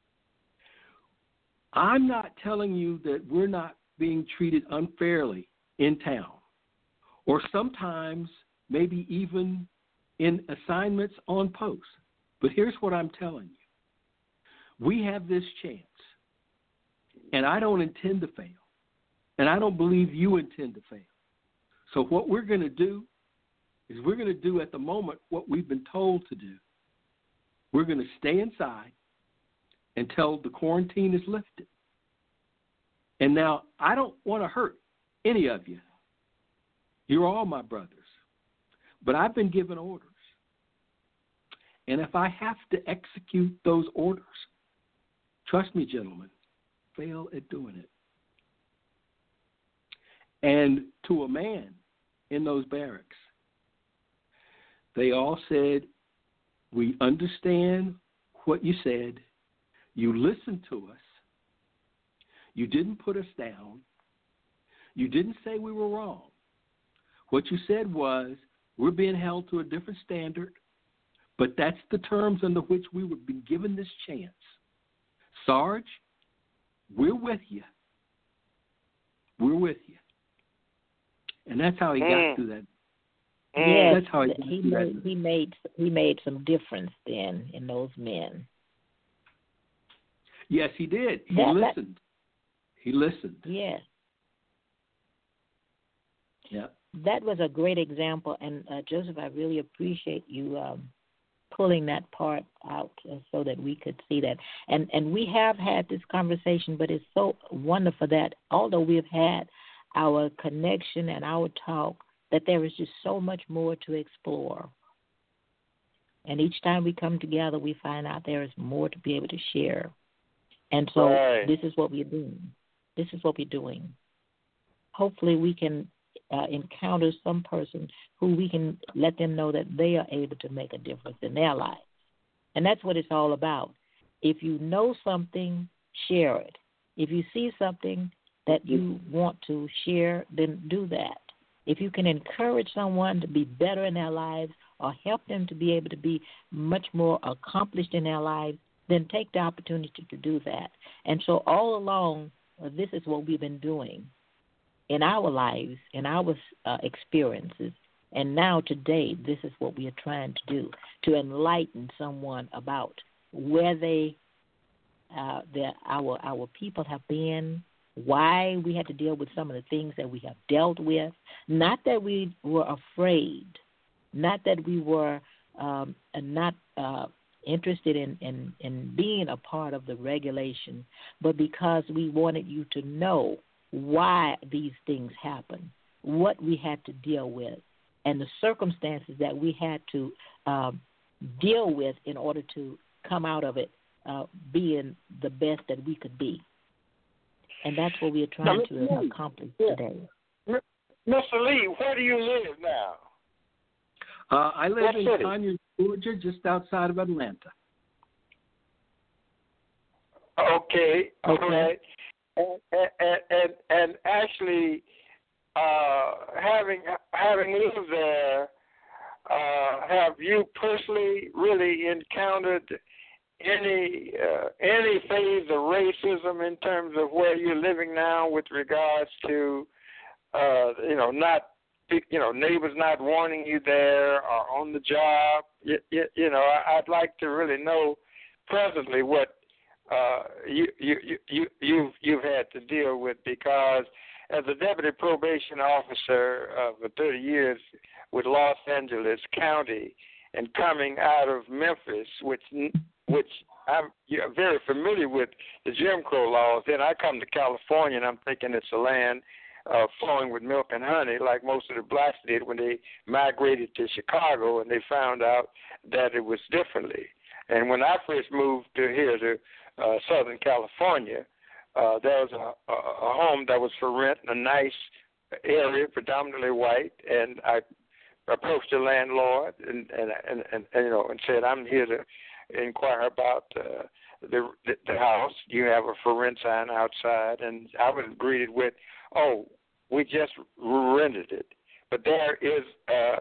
B: I'm not telling you that we're not being treated unfairly in town, or sometimes maybe even in assignments on post. But here's what I'm telling you. We have this chance, and I don't intend to fail, and I don't believe you intend to fail. So what we're going to do is we're going to do at the moment what we've been told to do. We're going to stay inside until the quarantine is lifted. And now, I don't want to hurt any of you. You're all my brothers. But I've been given orders. And if I have to execute those orders, trust me, gentlemen, fail at doing it. And to a man in those barracks, they all said, we understand what you said. You listened to us. You didn't put us down. You didn't say we were wrong. What you said was, we're being held to a different standard, but that's the terms under which we would be given this chance. Sarge, we're with you. We're with you. And that's how he
D: mm.
B: got through that.
A: Yes,
B: that's how he, got
A: he
B: through
A: made
B: that.
A: he made he made some difference then in those men.
B: Yes, he did. He
A: That- that-
B: listened. He listened.
A: Yes.
B: Yeah.
A: That was a great example, and uh, Joseph, I really appreciate you um, pulling that part out uh, so that we could see that. And and we have had this conversation, but it's so wonderful that although we've had our connection and our talk, that there is just so much more to explore. And each time we come together, we find out there is more to be able to share. And so
D: Right.
A: this is what we're doing. This is what we're doing. Hopefully we can uh, encounter some person who we can let them know that they are able to make a difference in their lives. And that's what it's all about. If you know something, share it. If you see something that you want to share, then do that. If you can encourage someone to be better in their lives or help them to be able to be much more accomplished in their lives, then take the opportunity to do that. And so all along, uh, this is what we've been doing in our lives, in our uh, experiences. And now today, this is what we are trying to do, to enlighten someone about where they, uh, their, our our people have been, why we had to deal with some of the things that we have dealt with. Not that we were afraid, not that we were um, not uh, interested in, in, in being a part of the regulation, but because we wanted you to know why these things happen, what we had to deal with, and the circumstances that we had to um, deal with in order to come out of it uh, being the best that we could be. And that's what we are trying
D: now,
A: to
D: Lee,
A: accomplish
D: yeah.
A: today.
D: Mister Lee, where do you live now?
B: Uh, I live
D: What
B: in
D: city?
B: Conyers, Georgia, just outside of Atlanta.
D: Okay, all
A: Okay.
D: right. And, and, and, and actually, uh, having having lived there, uh, have you personally really encountered any uh, any phase of racism in terms of where you're living now, with regards to uh, you know not you know neighbors not wanting you there or on the job? You, you, you know, I, I'd like to really know presently what uh, you you you you you've, you've had to deal with, because as a deputy probation officer uh, for thirty years with Los Angeles County, and coming out of Memphis, which which I'm you're very familiar with the Jim Crow laws. Then I come to California, and I'm thinking it's a land uh, flowing with milk and honey, like most of the blacks did when they migrated to Chicago, and they found out that it was differently. And when I first moved to here to uh, Southern California, uh, there was a, a, a home that was for rent in a nice area, predominantly white, and I approached the landlord and and, and, and, and you know and said, I'm here to inquire about uh, the, the the house. You have a for rent sign outside, and I was greeted with, oh, we just rented it. But there is uh,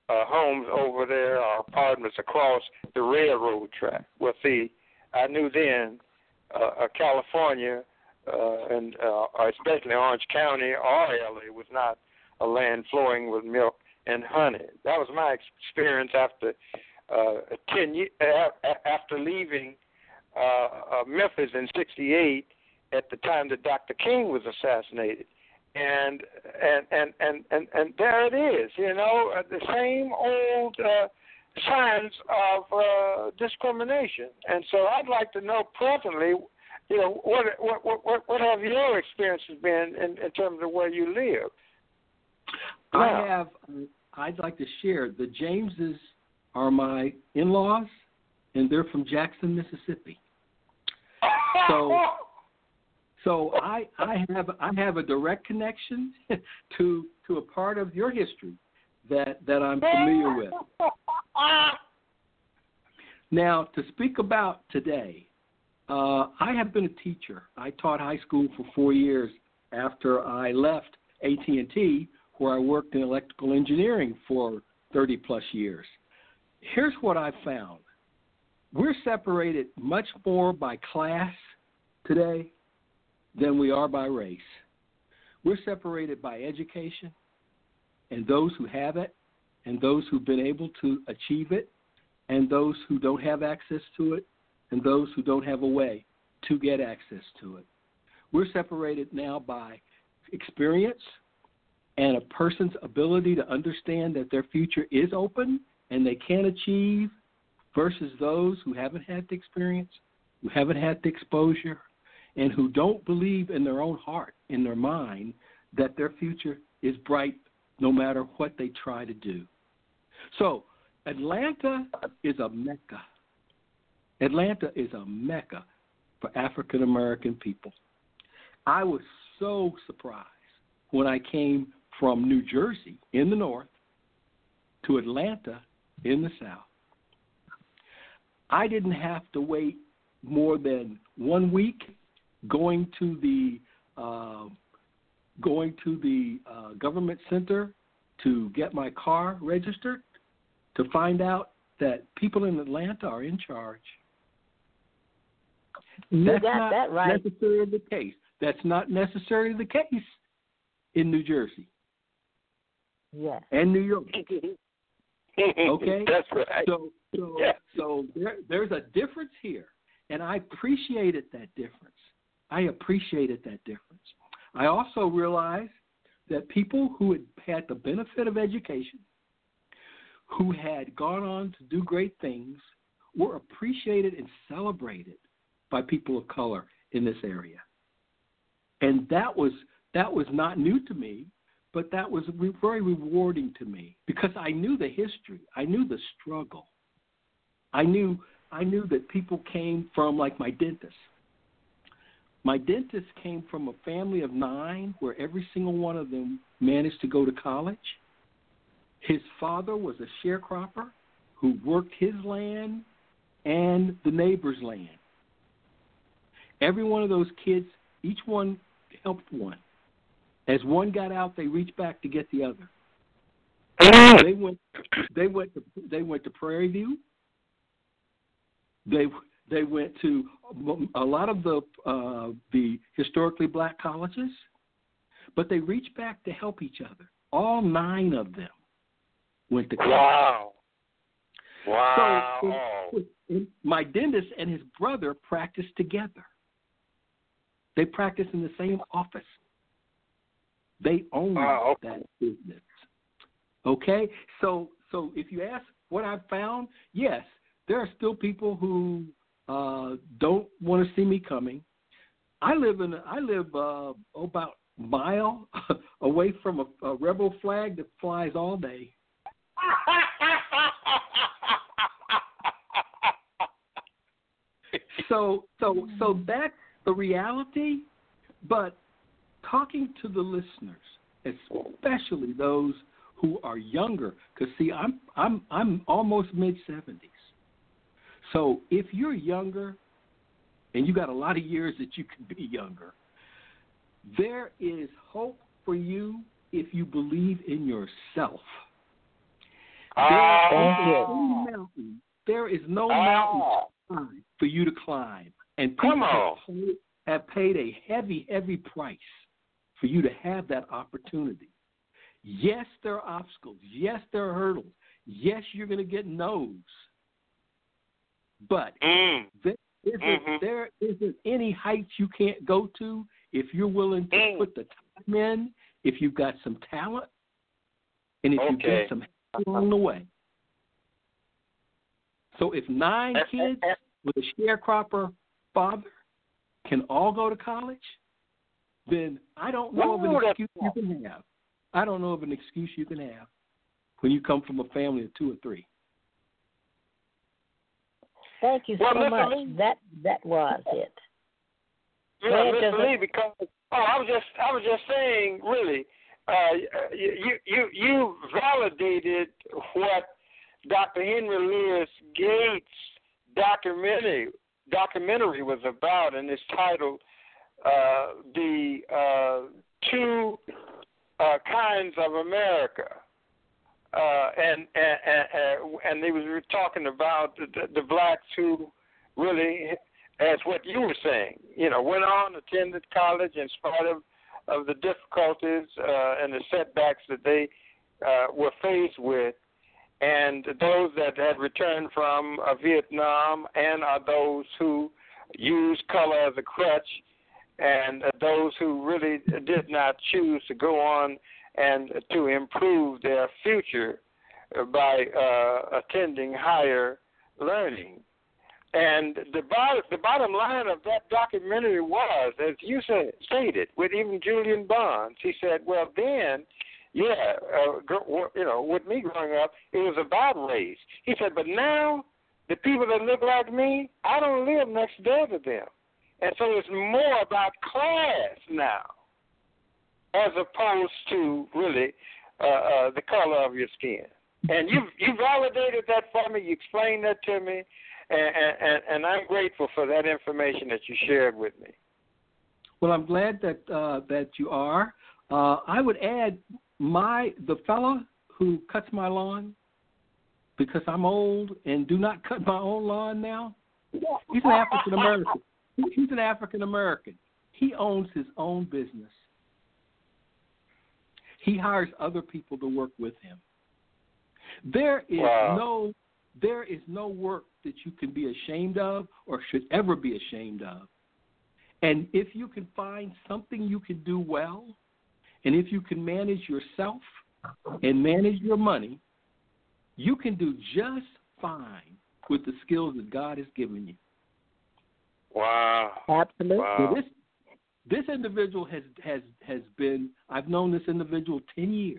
D: uh, homes over there, or apartments across the railroad track. Well, see, I knew then uh, uh, California, uh, and uh, especially Orange County or L A, was not a land flowing with milk and honey. That was my experience after uh, ten years, after leaving uh, uh, Memphis in sixty-eight, at the time that Doctor King was assassinated. And and, and, and, and and there it is, you know, uh, the same old uh, signs of uh, discrimination. And so I'd like to know presently, you know, what what what, what have your experiences been in, in terms of where you live?
B: I have, I'd like to share, the Jameses are my in-laws, and they're from Jackson, Mississippi. So... So I, I have I have a direct connection to to a part of your history that, that I'm familiar with. Now, to speak about today, uh, I have been a teacher. I taught high school for four years after I left A T and T, where I worked in electrical engineering for thirty plus years. Here's what I found. We're separated much more by class today than we are by race. We're separated by education and those who have it and those who've been able to achieve it and those who don't have access to it and those who don't have a way to get access to it. We're separated now by experience and a person's ability to understand that their future is open and they can achieve versus those who haven't had the experience, who haven't had the exposure, and who don't believe in their own heart, in their mind, that their future is bright no matter what they try to do. So Atlanta is a mecca. Atlanta is a mecca for African-American people. I was so surprised when I came from New Jersey in the north to Atlanta in the south. I didn't have to wait more than one week going to the uh, going to the uh, government center to get my car registered to find out that people in Atlanta are in charge.
A: You
B: That's
A: got
B: not
A: that right.
B: necessarily the case. That's not necessarily the case in New Jersey
A: Yes.
B: and New York. Okay?
D: That's right.
B: So, so,
D: Yeah.
B: so there, there's a difference here, and I appreciated that difference. I appreciated that difference. I also realized that people who had had the benefit of education, who had gone on to do great things, were appreciated and celebrated by people of color in this area. And that was that was not new to me, but that was re- very rewarding to me because I knew the history. I knew the struggle. I knew I knew that people came from, like my dentist. My dentist came from a family of nine where every single one of them managed to go to college. His father was a sharecropper who worked his land and the neighbor's land. Every one of those kids, each one helped one. As one got out, they reached back to get the other. They went. They went to. They went to Prairie View. They they went to a lot of the uh, the historically black colleges, but they reached back to help each other. All nine of them went to college.
D: Wow. Wow.
B: So, my dentist and his brother practiced together. They practiced in the same office. They own
D: wow.
B: that business. Okay? So so if you ask what I've found, yes, there are still people who uh, don't want to see me coming. I live in I live uh, about a mile away from a, a rebel flag that flies all day. So so so that's the reality, but talking to the listeners, especially those who are younger, because see, I'm I'm I'm almost mid seventies. So if you're younger, and you got a lot of years that you can be younger, there is hope for you if you believe in yourself.
D: Ah.
A: Thank you.
B: no mountain. There is no
D: Ah.
B: mountain for you to climb. And people
D: Come on.
B: have paid, have paid a heavy, heavy price for you to have that opportunity. Yes, there are obstacles. Yes, there are hurdles. Yes, you're going to get no's. But
D: Mm.
B: there isn't,
D: Mhm.
B: there isn't any heights you can't go to if you're willing to
D: Mm.
B: put the time in, if you've got some talent, and if you've
D: Okay.
B: got some help along the way. So if nine
D: That's-
B: kids
D: that's-
B: with a sharecropper father can all go to college, then I don't know of an
D: Ooh, that's-
B: excuse you can have. I don't know of an excuse you can have when you come from a family of two or three.
A: Thank you
D: Well,
A: so
D: Mister
A: much.
D: Lee-
A: That that was it. Go
D: Yeah,
A: ahead,
D: Mister
A: Joseph.
D: Lee, because oh, I was just I was just saying, really, uh, you you you validated what Doctor Henry Louis Gates' documentary documentary was about, and it's titled uh, "The uh, Two uh, Kinds of America." Uh, and, and and and they was talking about the, the, the blacks who really, as what you were saying, you know, went on, attended college in spite of, of the difficulties uh, and the setbacks that they uh, were faced with, and those that had returned from uh, Vietnam, and are those who used color as a crutch, and uh, those who really did not choose to go on and to improve their future by uh, attending higher learning. And the bottom, the bottom line of that documentary was, as you said, stated, with even Julian Barnes, he said, well, then, yeah, uh, gr- you know, with me growing up, it was about race. He said, but now, the people that look like me, I don't live next door to them. And so it's more about class now, as opposed to really uh, uh, the color of your skin. And you you validated that for me. You explained that to me, and, and, and I'm grateful for that information that you shared with me.
B: Well, I'm glad that uh, that you are. Uh, I would add my the fella who cuts my lawn, because I'm old and do not cut my own lawn now. He's an African American. He's an African American. He owns his own business. He hires other people to work with him. There is
D: Wow.
B: no there is no work that you can be ashamed of or should ever be ashamed of. And if you can find something you can do well, and if you can manage yourself and manage your money, you can do just fine with the skills that God has given you.
D: Wow.
A: Absolutely.
D: Wow.
B: So this this individual has, has, has been, I've known this individual ten years.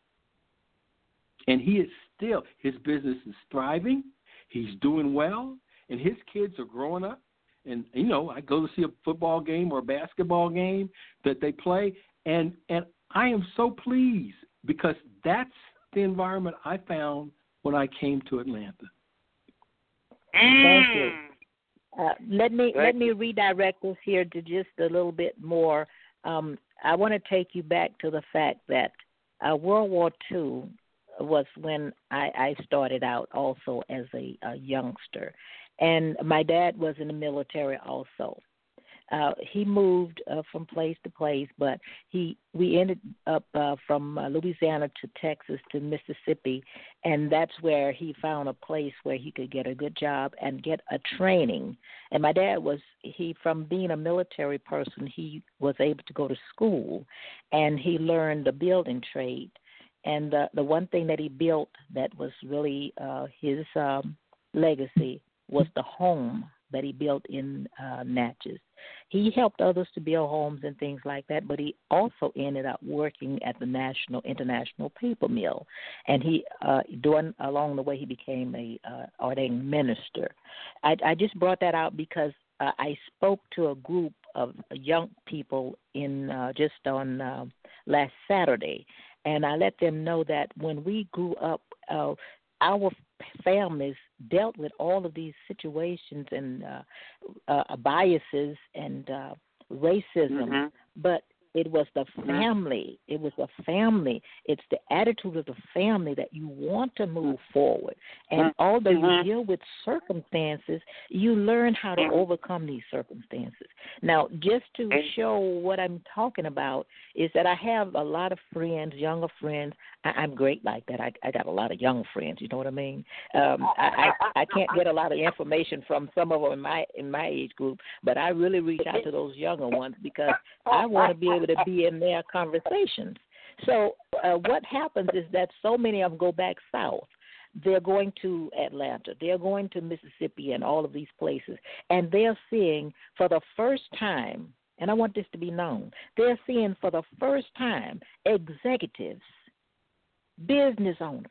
B: And he is still, his business is thriving, he's doing well, and his kids are growing up. And, you know, I go to see a football game or a basketball game that they play, and, and I am so pleased because that's the environment I found when I came to Atlanta.
A: Thank you. Uh, let me
D: Thank
A: let me redirect us here to just a little bit more. Um, I want to take you back to the fact that uh, World War Two was when I, I started out also as a, a youngster, and my dad was in the military also. Uh, he moved uh, from place to place, but he we ended up uh, from uh, Louisiana to Texas to Mississippi, and that's where he found a place where he could get a good job and get a training. And my dad was he from being a military person, he was able to go to school, and he learned the building trade. And uh, the one thing that he built that was really uh, his um, legacy was the home that he built in uh, Natchez. He helped others to build homes and things like that, but he also ended up working at the National International Paper Mill. And he, uh, during along the way, he became a uh, ordained minister. I, I just brought that out because uh, I spoke to a group of young people in uh, just on uh, last Saturday, and I let them know that when we grew up, uh, our families dealt with all of these situations and uh, uh, biases and uh, racism,
D: Mm-hmm.
A: but It was the family. It was the family. It's the attitude of the family that you want to move forward. And although you deal with circumstances, you learn how to overcome these circumstances. Now, just to show what I'm talking about is that I have a lot of friends, younger friends. I, I'm great like that. I, I got a lot of young friends. You know what I mean? Um, I, I I can't get a lot of information from some of them in my in my age group, but I really reach out to those younger ones because I want to be able to be in their conversations. So uh, what happens is that so many of them go back south. They're going to Atlanta. They're going to Mississippi and all of these places, and they're seeing for the first time, and I want this to be known, they're seeing for the first time executives, business owners,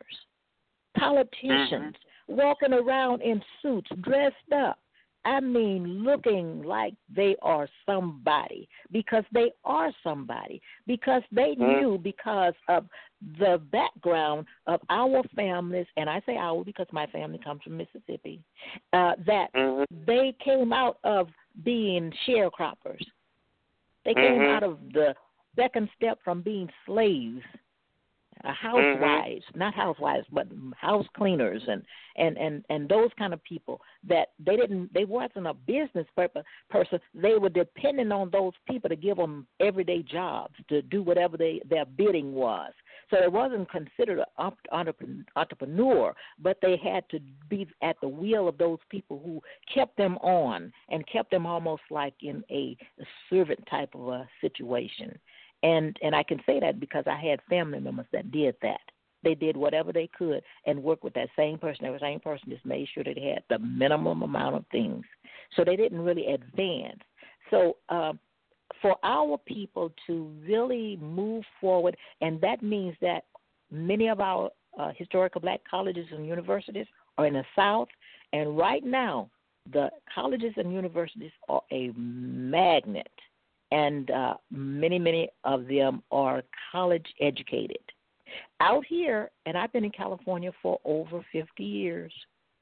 A: politicians mm-hmm. walking around in suits, dressed up. I mean, looking like they are somebody, because they are somebody, because they knew because of the background of our families, and I say our because my family comes from Mississippi, uh, that mm-hmm. they came out of being sharecroppers. They came mm-hmm. out of the second step from being slaves. Uh, housewives, mm-hmm. not housewives, but house cleaners and, and, and, and those kind of people that they didn't, they wasn't a business purpose, person. They were depending on those people to give them everyday jobs, to do whatever they, their bidding was. So it wasn't considered an entrepreneur, but they had to be at the will of those people who kept them on and kept them almost like in a, a servant type of a situation. And and I can say that because I had family members that did that. They did whatever they could and worked with that same person. That same person just made sure that they had the minimum amount of things. So they didn't really advance. So uh, for our people to really move forward, and that means that many of our uh, historical black colleges and universities are in the South, and right now the colleges and universities are a magnet. And uh, many, many of them are college educated. Out here, and I've been in California for over fifty years.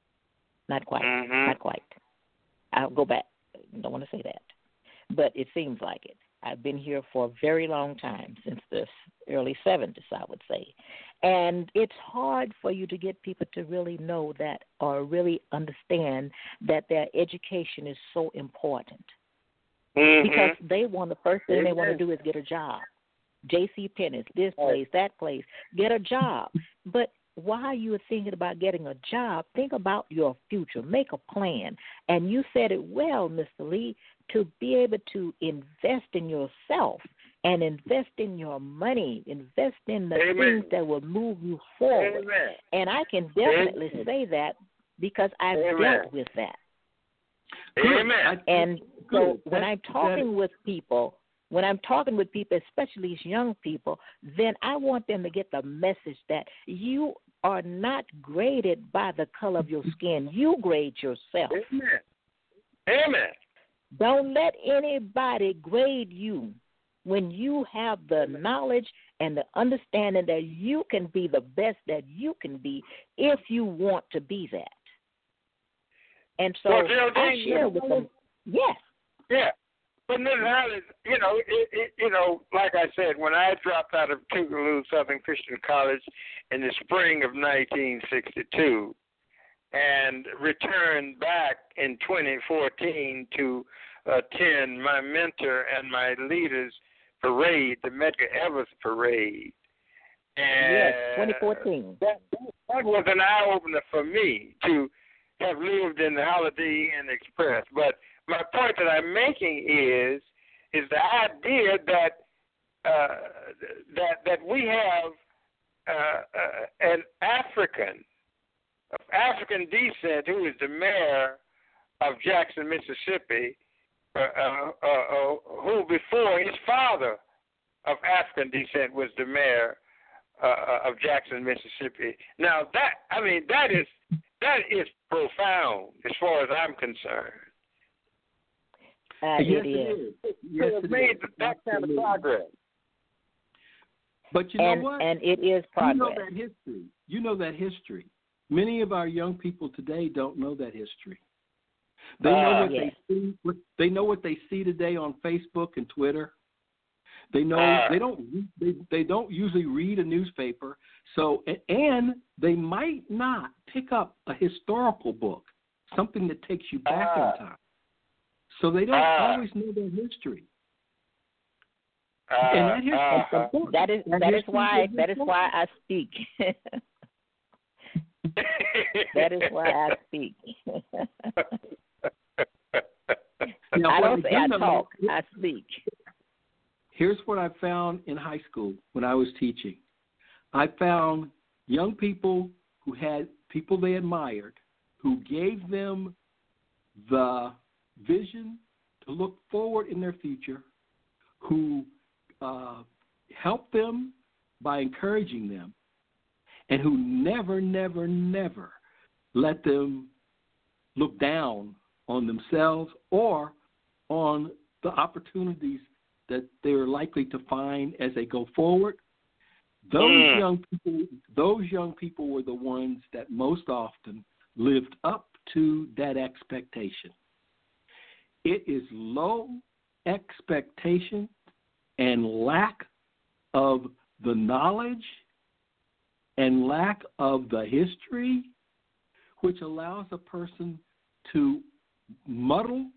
A: Not quite, mm-hmm. not quite. I'll go back. I don't want to say that. But it seems like it. I've been here for a very long time, since the early seventies, I would say. And it's hard for you to get people to really know that or really understand that their education is so important. Mm-hmm. Because they want, the first thing they want to do is get a job. J C Penney's, this place, that place, get a job. But while you're thinking about getting a job, think about your future. Make a plan. And you said it well, Mister Lee, to be able to invest in yourself and invest in your money, invest in the Amen. Things that will move you forward. Amen. And I can definitely Amen. Say that because I've Amen. Dealt with that.
D: Amen.
A: And so when I'm talking with people, when I'm talking with people, especially these young people, then I want them to get the message that you are not graded by the color of your skin. You grade yourself.
D: Amen. Amen.
A: Don't let anybody grade you when you have the knowledge and the understanding that you can be the best that you can be if you want to be that. And so
D: well,
A: I share with them. Yes.
D: Yeah. But Missus Hollis, you know, it, it, you know, like I said, when I dropped out of Tougaloo Southern Christian College in the spring of nineteen sixty-two and returned back in twenty fourteen to attend my mentor and my leader's parade, the Medgar Evers Parade. And
A: yes, twenty fourteen.
D: That, that was an eye-opener for me to have lived in the Holiday Inn Express. But my point that I'm making is is the idea that uh, that that we have uh, uh, an African of African descent who is the mayor of Jackson, Mississippi, uh, uh, uh, who before his father of African descent was the mayor uh, of Jackson, Mississippi. Now that I mean that is that is profound as far as I'm concerned.
A: Uh,
B: yes,
A: it is.
B: It is. Yes,
D: it made is. That kind of progress.
B: But you know
A: and,
B: what?
A: And it is progress.
B: You know that history. You know that history. Many of our young people today don't know that history. They know uh, what
A: yes.
B: they see. What, they know what they see today on Facebook and Twitter. They know
D: Ah.
B: they don't they, they don't usually read a newspaper. So and they might not pick up a historical book, something that takes you back
D: Ah.
B: in time. So they don't
D: Ah.
B: always know their history.
D: Uh,
B: and that history
D: uh,
B: is important.
A: That is
B: That
A: that is
B: history
A: why that is
B: important.
A: why I speak. That is why I speak.
B: Now,
A: I
B: what
A: don't say
B: do
A: I
B: know-
A: talk, I speak.
B: Here's what I found in high school when I was teaching. I found young people who had people they admired, who gave them the vision to look forward in their future, who uh, helped them by encouraging them, and who never, never, never let them look down on themselves or on the opportunities that they're likely to find as they go forward. Those
D: Mm.
B: young people, those young people were the ones that most often lived up to that expectation. It is low expectation and lack of the knowledge and lack of the history which allows a person to muddle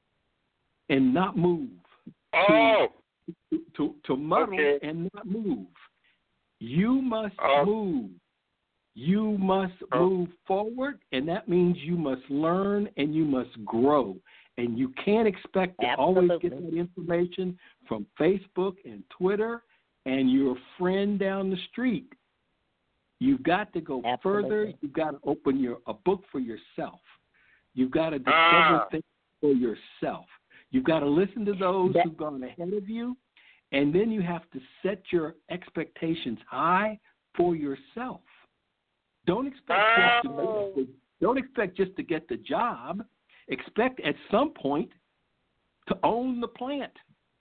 B: and not move.
D: oh,
B: To, to, to muddle
D: Okay.
B: and not move. You must
D: Oh.
B: move. You must
D: Oh.
B: move forward, and that means you must learn and you must grow. And you can't expect to always get
A: Absolutely.
B: that information from Facebook and Twitter and your friend down the street. You've got to go further.
A: Absolutely.
B: You've got to open your a book for yourself. You've got to discover
D: Ah.
B: things for yourself. You've got to listen to those
A: That-
B: who've gone ahead of you, and then you have to set your expectations high for yourself. Don't expect just
D: Oh.
B: to, don't expect just to get the job. Expect at some point to own the plant.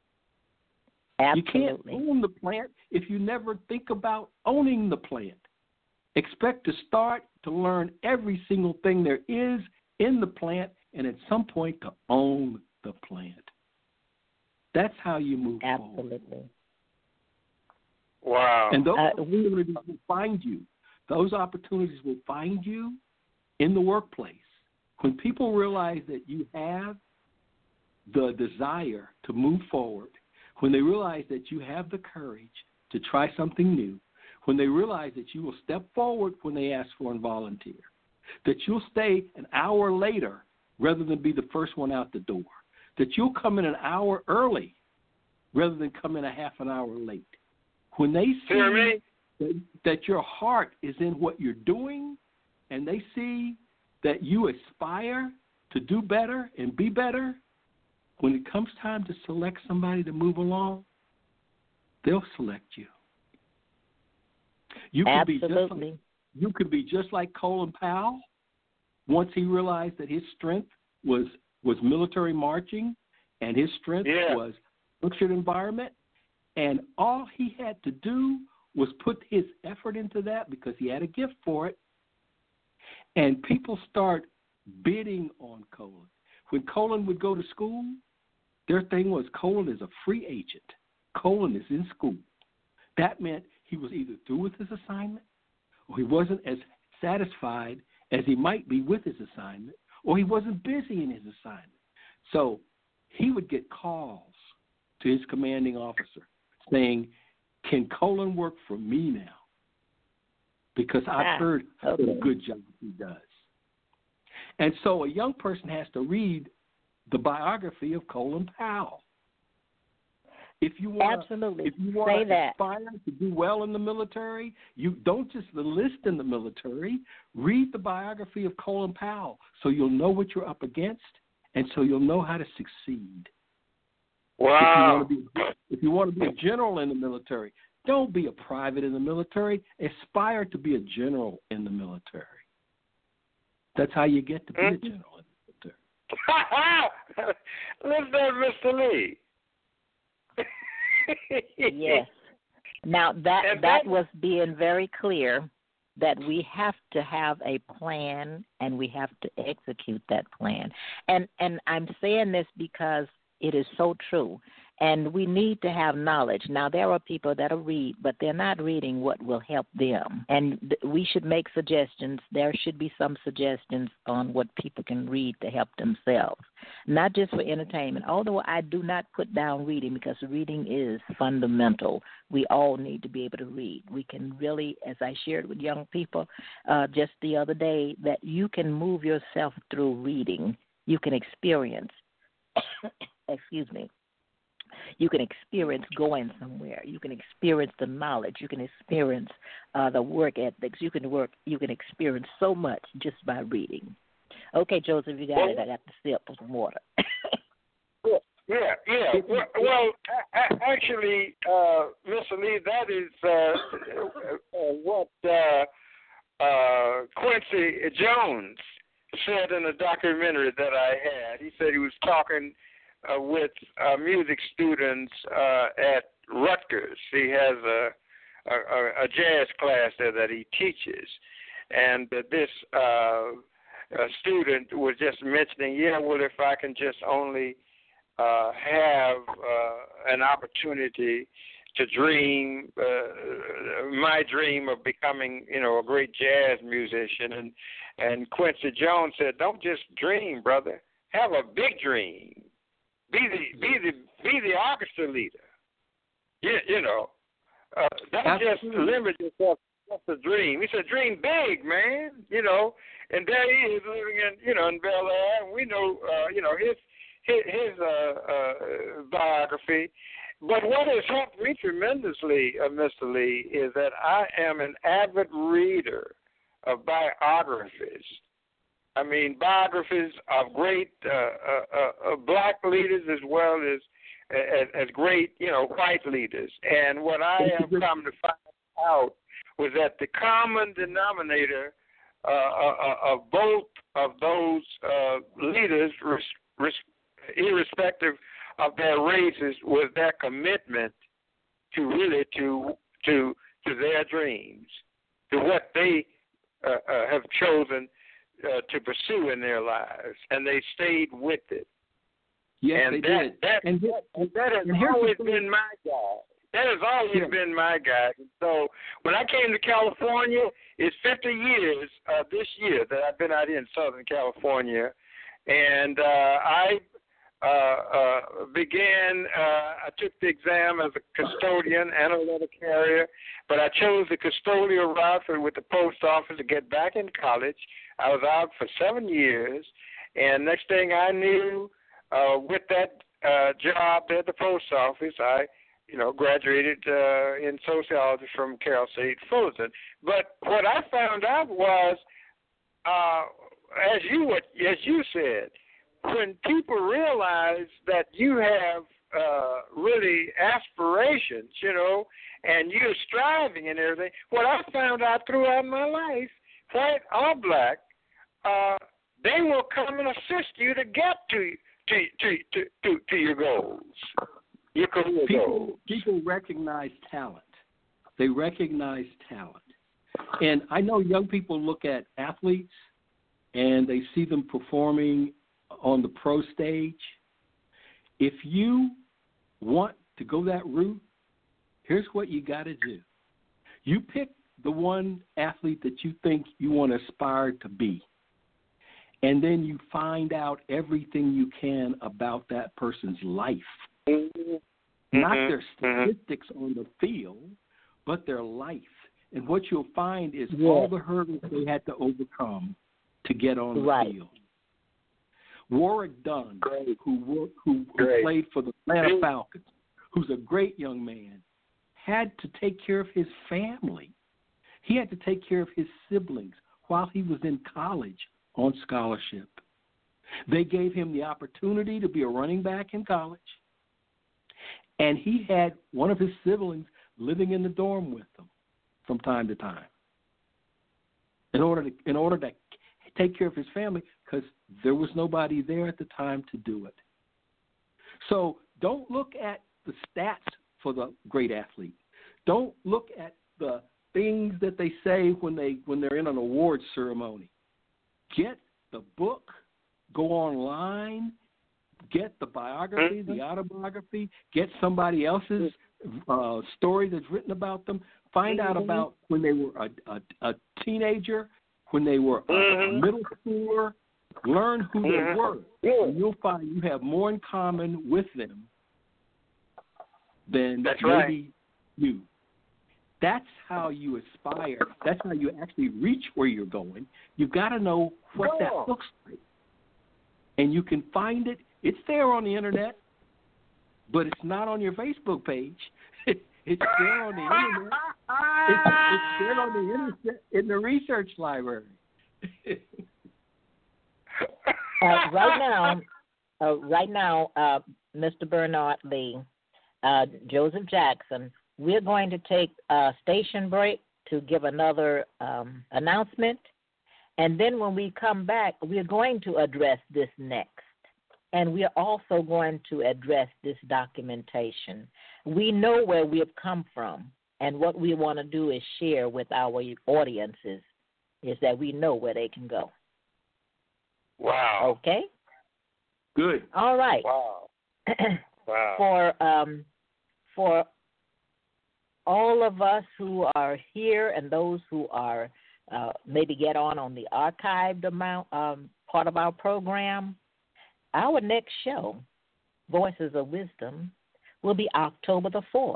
B: You can't
A: Absolutely.
B: own the plant if you never think about owning the plant. Expect to start to learn every single thing there is in the plant, and at some point to own the plant. That's how you move forward.
A: Absolutely.
D: wow.
B: And those
A: Uh, we-
B: opportunities will find you. Those opportunities will find you in the workplace. When people realize that you have the desire to move forward, when they realize that you have the courage to try something new, when they realize that you will step forward when they ask for and volunteer, that you'll stay an hour later rather than be the first one out the door, that you'll come in an hour early rather than come in a half an hour late. When they
D: Hear
B: see
D: me?
B: that, that your heart is in what you're doing and they see that you aspire to do better and be better, when it comes time to select somebody to move along, they'll select you. You could be just like,
A: Absolutely.
B: you could be just like Colin Powell. Once he realized that his strength was was military marching, and his strength
D: Yeah.
B: was structured environment, and all he had to do was put his effort into that because he had a gift for it. And people start bidding on Colin. When Colin would go to school, their thing was Colin is a free agent. Colin is in school. That meant he was either through with his assignment, or he wasn't as satisfied as he might be with his assignment, or he wasn't busy in his assignment. So he would get calls to his commanding officer saying, can Colin work for me now? Because I've
A: Ah,
B: heard what a
A: okay.
B: good job he does. And so a young person has to read the biography of Colin Powell. If you want,
A: Absolutely.
B: if you
A: Say
B: want to
A: that.
B: aspire to do well in the military, you don't just enlist in the military. Read the biography of Colin Powell so you'll know what you're up against, and so you'll know how to succeed.
D: Wow.
B: If you want to be, if you want to be a general in the military, don't be a private in the military. Aspire to be a general in the military. That's how you get to be a
D: Mhm.
B: general in the military.
D: Listen to Mister Lee.
A: Yes. Now that
D: And
A: that
D: that-
A: was being very clear that we have to have a plan and we have to execute that plan. And and I'm saying this because it is so true. And we need to have knowledge. Now, there are people that read, but they're not reading what will help them. And th- we should make suggestions. There should be some suggestions on what people can read to help themselves, not just for entertainment. Although I do not put down reading, because reading is fundamental. We all need to be able to read. We can really, as I shared with young people uh, just the other day, that you can move yourself through reading. You can experience, excuse me, you can experience going somewhere. You can experience the knowledge. You can experience uh, the work ethics. You can work. You can experience so much just by reading. Okay, Joseph, you got well, it. I got to sip of some water.
D: yeah, yeah. Well, well actually, uh, Mister Lee, that is uh, uh, what uh, uh, Quincy Jones said in a documentary that I had. He said he was talking Uh, with uh, music students uh, at Rutgers. He has a, a, a jazz class there that he teaches. And uh, this uh, uh, student was just mentioning, yeah, well, if I can just only uh, have uh, an opportunity to dream, uh, my dream of becoming, you know, a great jazz musician. And, and Quincy Jones said, don't just dream, brother. Have a big dream. Be the be the be the orchestra leader. You, you know, uh, don't Absolutely. just limit yourself to just a dream. He said, dream big, man. You know, and there he is living in you know in Bel Air, and we know uh, you know his his, his uh, uh, biography. But what has helped me tremendously, uh, Mister Lee, is that I am an avid reader of biographies. I mean, biographies of great uh, uh, uh, black leaders as well as, as as great, you know, white leaders. And what I have come to find out was that the common denominator uh, uh, of both of those uh, leaders, res, res, irrespective of their races, was their commitment to really to to to their dreams, to what they uh, uh, have chosen Uh, to pursue in their lives, and they stayed with it.
B: Yes,
D: and
B: they
D: that,
B: did.
D: That,
B: and,
D: that, and that has
B: and
D: always been my guide. That has always yeah. been my guide. And so when I came to California, it's fifty years uh, this year that I've been out here in Southern California, and uh, I uh, uh, began, uh, I took the exam as a custodian and a letter carrier, but I chose the custodial route for, with the post office to get back in college. I was out for seven years, and next thing I knew, uh, with that uh, job at the post office, I, you know, graduated uh, in sociology from Cal State Fullerton. But what I found out was, uh, as you as you said, when people realize that you have uh, really aspirations, you know, and you're striving and everything, what I found out throughout my life, white or black, uh, they will come and assist you to get to to to to, to, to your goals, your career
B: people,
D: goals.
B: People recognize talent. They recognize talent. And I know young people look at athletes and they see them performing on the pro stage. If you want to go that route, here's what you got to do. You pick the one athlete that you think you want to aspire to be. And then you find out everything you can about that person's life.
D: Mm-hmm.
B: Not their statistics mm-hmm. on the field, but their life. And what you'll find is yeah. all the hurdles they had to overcome to get on the
A: right.
B: field. Warwick Dunn,
D: great.
B: who who, who played for the Atlanta Falcons, who's a great young man, had to take care of his family. He had to take care of his siblings while he was in college on scholarship. They gave him the opportunity to be a running back in college, and he had one of his siblings living in the dorm with him from time to time in order to in order to take care of his family, because there was nobody there at the time to do it. So don't look at the stats for the great athlete. Don't look at the things that they say when they when they're in an awards ceremony. Get the book, go online, get the biography,
D: mm-hmm.
B: the autobiography, get somebody else's uh, story that's written about them. Find
D: mm-hmm.
B: out about when they were a, a, a teenager, when they were a,
D: mm-hmm.
B: a middle schooler. Learn who
D: mm-hmm.
B: they were.
D: Yeah.
B: And you'll find you have more in common with them than
D: That's
B: maybe
D: right.
B: you. That's how you aspire. That's how you actually reach where you're going. You've got to know what
D: Go
B: that
D: on.
B: looks like. And you can find it. It's there on the internet, but it's not on your Facebook page. It's there on the internet. It's, it's there on the internet in the research library.
A: Uh, right now, uh, right now, uh, Mister Bernard Lee, uh, Joseph Jackson, we're going to take a station break to give another um, announcement. And then when we come back, we're going to address this next. And we're also going to address this documentation. We know where we have come from, and what we want to do is share with our audiences is that we know where they can go.
D: Wow.
A: Okay?
B: Good.
A: All right.
D: Wow. Wow.
A: For um, for all of us who are here and those who are uh, maybe get on on the archived amount um, part of our program, our next show, Voices of Wisdom, will be October the fourth.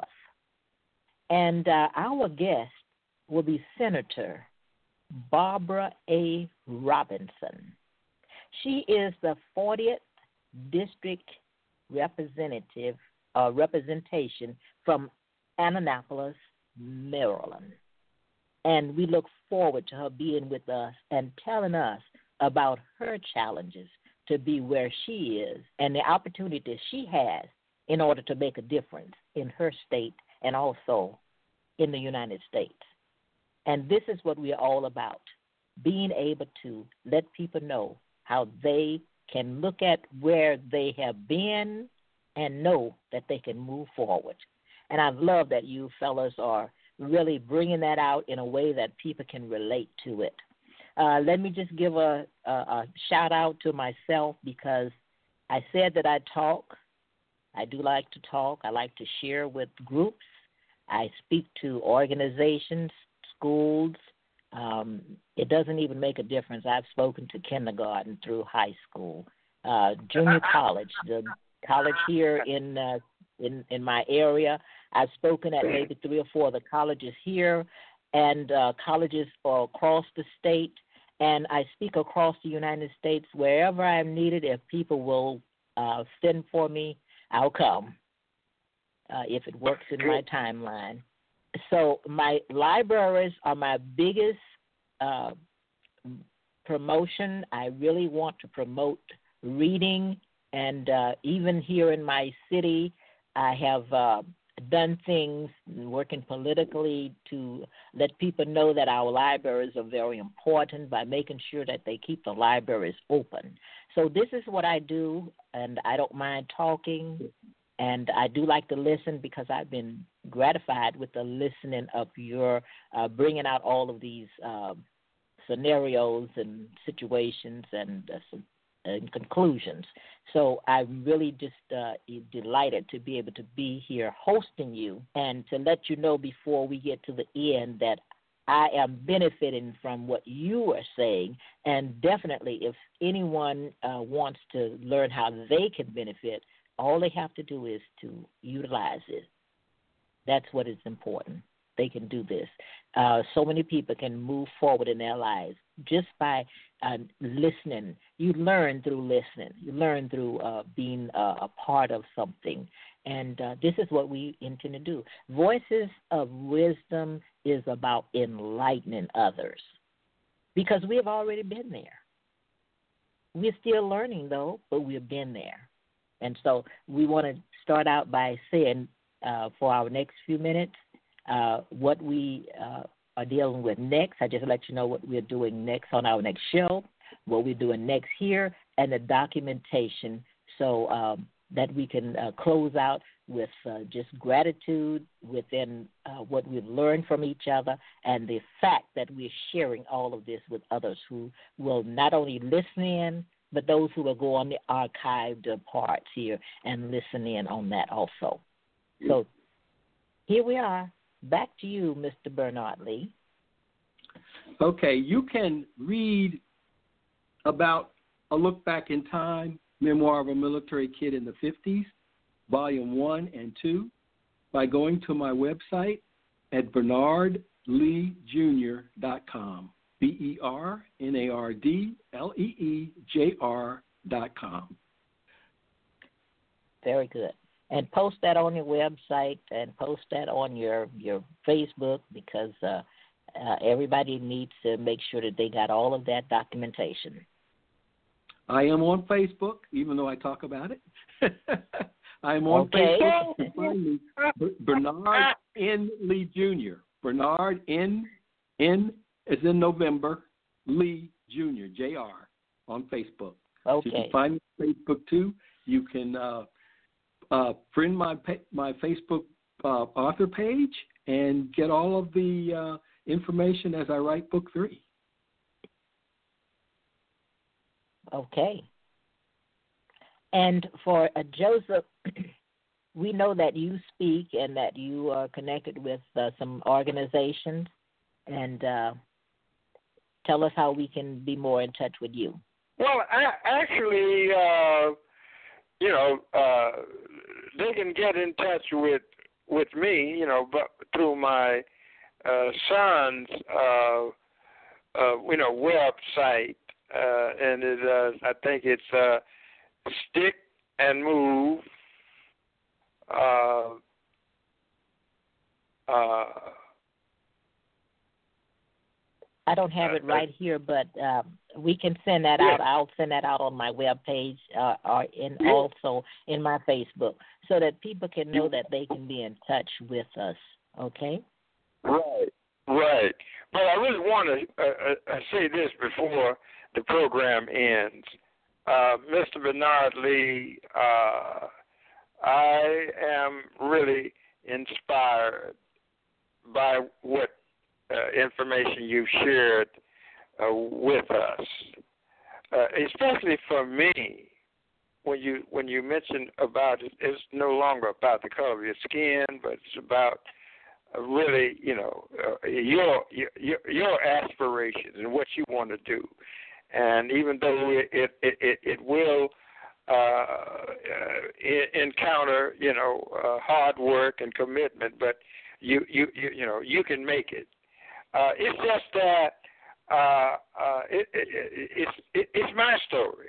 A: And uh, our guest will be Senator Barbara A. Robinson. She is the fortieth District Representative uh, representation from Annapolis, Maryland. And we look forward to her being with us and telling us about her challenges to be where she is and the opportunity she has in order to make a difference in her state and also in the United States. And this is what we are all about, being able to let people know how they can look at where they have been and know that they can move forward. And I love that you fellas are really bringing that out in a way that people can relate to it. Uh, let me just give a, a, a shout out to myself because I said that I talk. I do like to talk. I like to share with groups. I speak to organizations, schools. Um, it doesn't even make a difference. I've spoken to kindergarten through high school, uh, junior college, the college here in, uh, in in my area. I've spoken at maybe three or four of the colleges here and uh, colleges across the state. And I speak across the United States wherever I'm needed. If people will uh, send for me, I'll come uh, if it works in my timeline. So my libraries are my biggest uh, promotion. I really want to promote reading. And uh, even here in my city, I have uh, done things working politically to let people know that our libraries are very important by making sure that they keep the libraries open. So this is what I do, and I don't mind talking, and I do like to listen because I've been gratified with the listening of your uh, bringing out all of these uh, scenarios and situations and uh, some and conclusions. So I'm really just uh, delighted to be able to be here hosting you and to let you know before we get to the end that I am benefiting from what you are saying. And definitely if anyone uh, wants to learn how they can benefit, all they have to do is to utilize it. That's what is important. They can do this. Uh, so many people can move forward in their lives just by uh, listening. You learn through listening. You learn through uh, being uh, a part of something. And uh, this is what we intend to do. Voices of Wisdom is about enlightening others because we have already been there. We're still learning, though, but we've been there. And so we want to start out by saying uh, for our next few minutes, Uh, what we uh, are dealing with next. I just let you know what we're doing next on our next show, what we're doing next here, and the documentation so um, that we can uh, close out with uh, just gratitude within uh, what we've learned from each other and the fact that we're sharing all of this with others who will not only listen in, but those who will go on the archived parts here and listen in on that also. So here we are. Back to you, Mister Bernard Lee.
B: Okay, you can read about A Look Back in Time, Memoir of a Military Kid in the fifties, Volume one and two, by going to my website at bernard lee junior dot com, B E R N A R D L E E J R dot com.
A: Very good. And post that on your website and post that on your, your Facebook because uh, uh, everybody needs to make sure that they got all of that documentation.
B: I am on Facebook, even though I talk about it. I am on
A: Okay.
B: Facebook. You can find me, Bernard N. Lee Junior Bernard N. N. as in November, Lee Junior J R on Facebook.
A: Okay.
B: So you can find me on Facebook too. You can uh, uh, friend my my Facebook uh, author page and get all of the uh, information as I write book three.
A: Okay. And for uh, Joseph, we know that you speak and that you are connected with uh, some organizations. And uh, tell us how we can be more in touch with you.
D: Well, I, actually, uh, you know, uh, they can get in touch with with me, you know, but through my uh, son's, uh, uh, you know, website, uh, and it, uh, I think it's uh, Stick and Move. Uh, uh,
A: I don't have it right here, but uh, we can send that
D: yeah.
A: out. I'll send that out on my webpage uh, or in
D: Yeah.
A: also in my Facebook so that people can know that they can be in touch with us, okay?
D: Right, right. But I really want to uh, uh, say this before the program ends. Uh, Mister Bernard Lee, uh, I am really inspired by what uh, information you've shared uh, with us, uh, especially for me. When you when you mentioned about it, it's no longer about the color of your skin, but it's about uh, really, you know, uh, your, your your aspirations and what you want to do. And even though it it it, it will uh, uh, encounter, you know, uh, hard work and commitment, but you you you, you know you can make it. Uh, it's just that uh, uh, it, it, it, it's it, it's my story.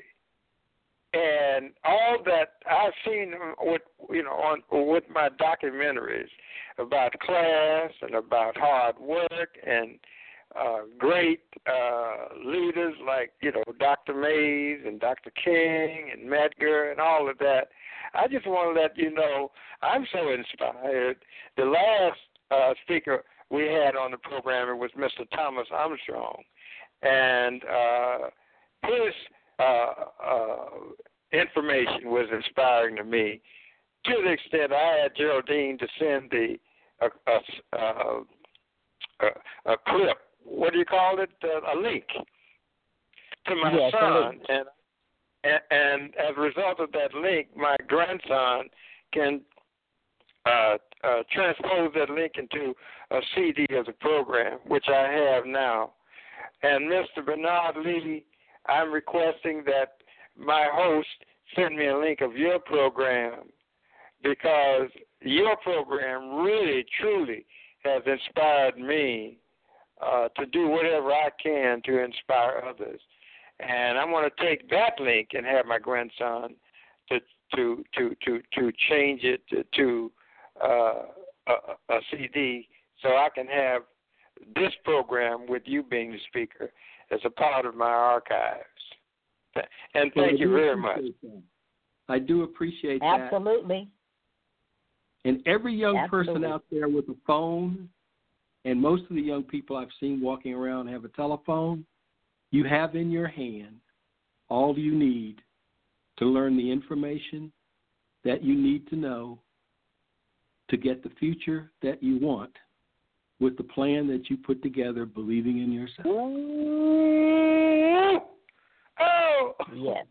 D: And all that I've seen with you know on with my documentaries about class and about hard work and uh, great uh, leaders like you know Doctor Mays and Doctor King and Medgar and all of that, I just want to let you know I'm so inspired. The last uh, speaker we had on the program was Mister Thomas Armstrong, and uh, his Uh, uh, information was inspiring to me to the extent I had Geraldine to send the a, a, a, a, a clip. What do you call it? Uh, a link to my
A: yes,
D: son, and, and and as a result of that link, my grandson can uh, uh, transpose that link into a C D of the program, which I have now. And Mister Bernard Lee, I'm requesting that my host send me a link of your program because your program really, truly has inspired me uh, to do whatever I can to inspire others. And I'm going to take that link and have my grandson to to to to, to change it to, to uh, a, a C D so I can have this program with you being the speaker as a part of my archives. And thank
B: well,
D: you very much.
B: That. I do appreciate
A: Absolutely.
B: that. And every young
A: Absolutely.
B: person out there with a phone, and most of the young people I've seen walking around have a telephone, you have in your hand all you need to learn the information that you need to know to get the future that you want with the plan that you put together, believing in yourself.
D: Ooh. Oh,
A: Yes.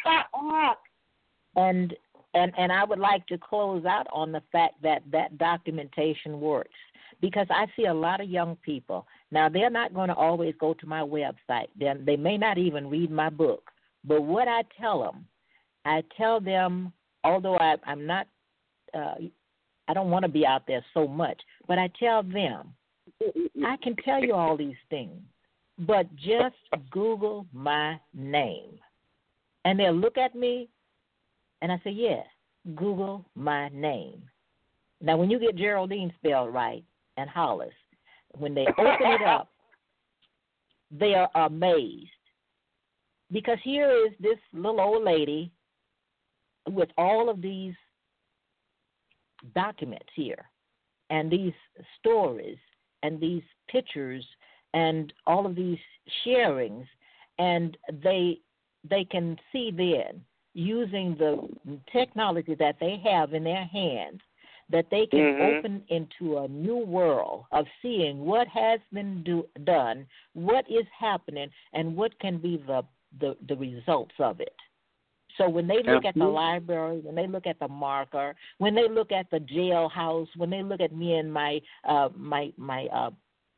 A: And and and I would like to close out on the fact that that documentation works, because I see a lot of young people. Now, they're not going to always go to my website. They they may not even read my book. But what I tell them, I tell them, although I, I'm not, uh, I don't want to be out there so much, but I tell them, I can tell you all these things, but just Google my name. And they'll look at me, and I say, yeah, Google my name. Now, when you get Geraldine spelled right and Hollis, when they open it up, they are amazed. Because here is this little old lady with all of these documents here, and these stories, and these pictures, and all of these sharings, and they they can see then, using the technology that they have in their hands, that they can mm-hmm. open into a new world of seeing what has been do, done, what is happening, and what can be the, the, the results of it. So when they look Absolutely. At the library, when they look at the marker, when they look at the jailhouse, when they look at me and my uh, my my uh,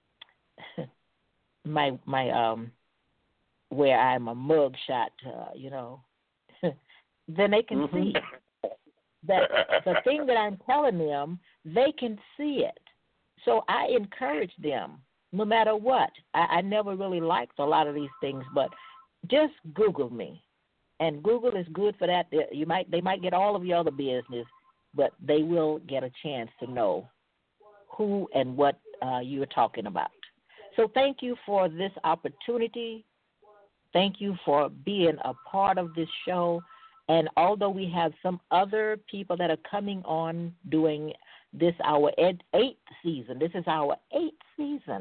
A: my my um where I'm a mugshot, uh, you know, then they can mm-hmm. see that the thing that I'm telling them, they can see it. So I encourage them, no matter what. I, I never really liked a lot of these things, but just Google me. And Google is good for that. You might they might get all of your other business, but they will get a chance to know who and what uh, you're talking about. So thank you for this opportunity. Thank you for being a part of this show. And although we have some other people that are coming on doing this, our ed- eighth season, this is our eighth season.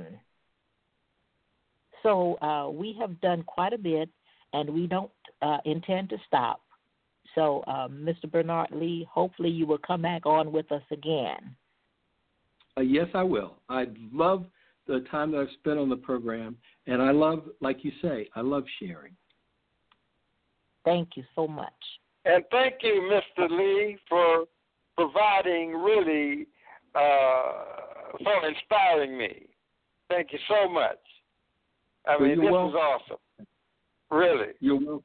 A: So uh, we have done quite a bit, and we don't uh, intend to stop. So, uh, Mister Bernard Lee, hopefully you will come back on with us again.
B: Uh, yes, I will. I love the time that I've spent on the program, and I love, like you say, I love sharing.
A: Thank you so much.
D: And thank you, Mister Lee, for providing really, uh, for inspiring me. Thank you so much. I
B: well,
D: mean, this
B: welcome.
D: is awesome. Really.
B: You're welcome.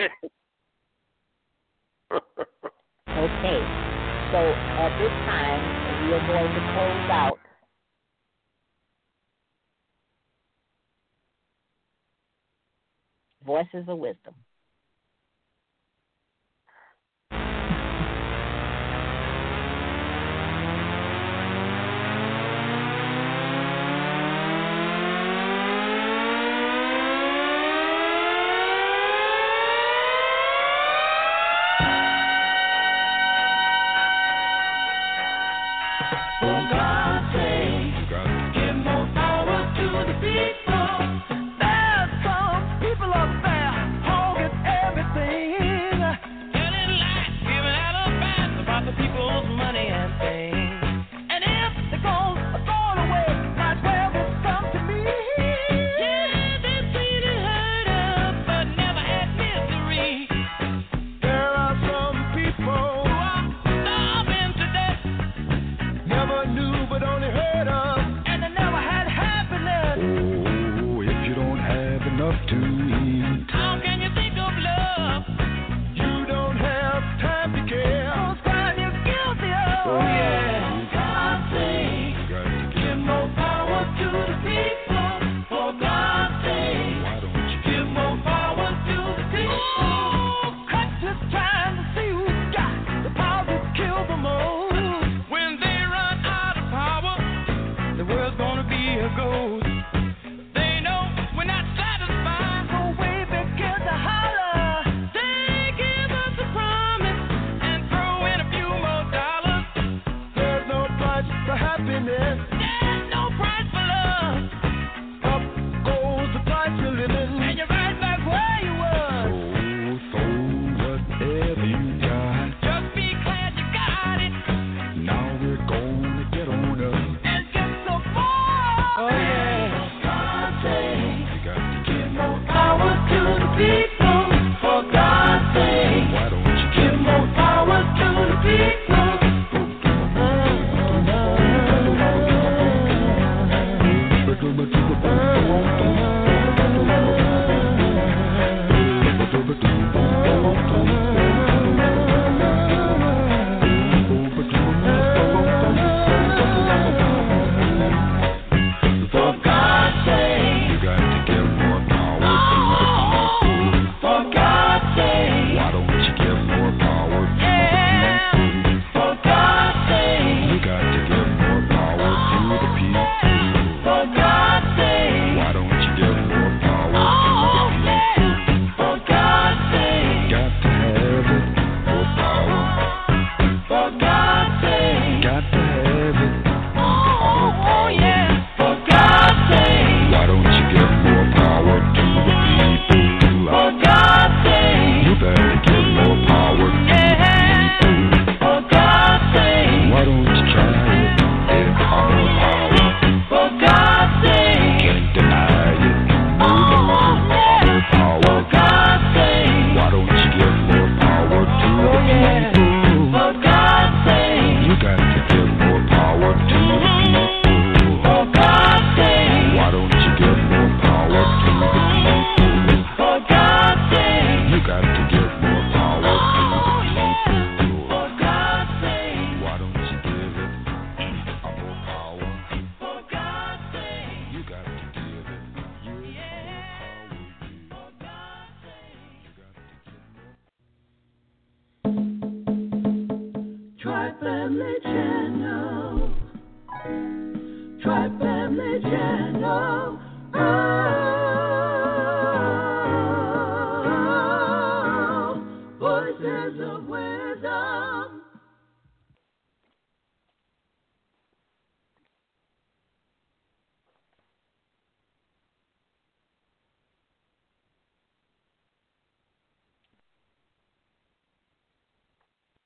A: Okay. So at this time, we are going to close out. Voices of Wisdom.
C: There's some people up there talking Tri-Family Channel. Tri-Family Channel.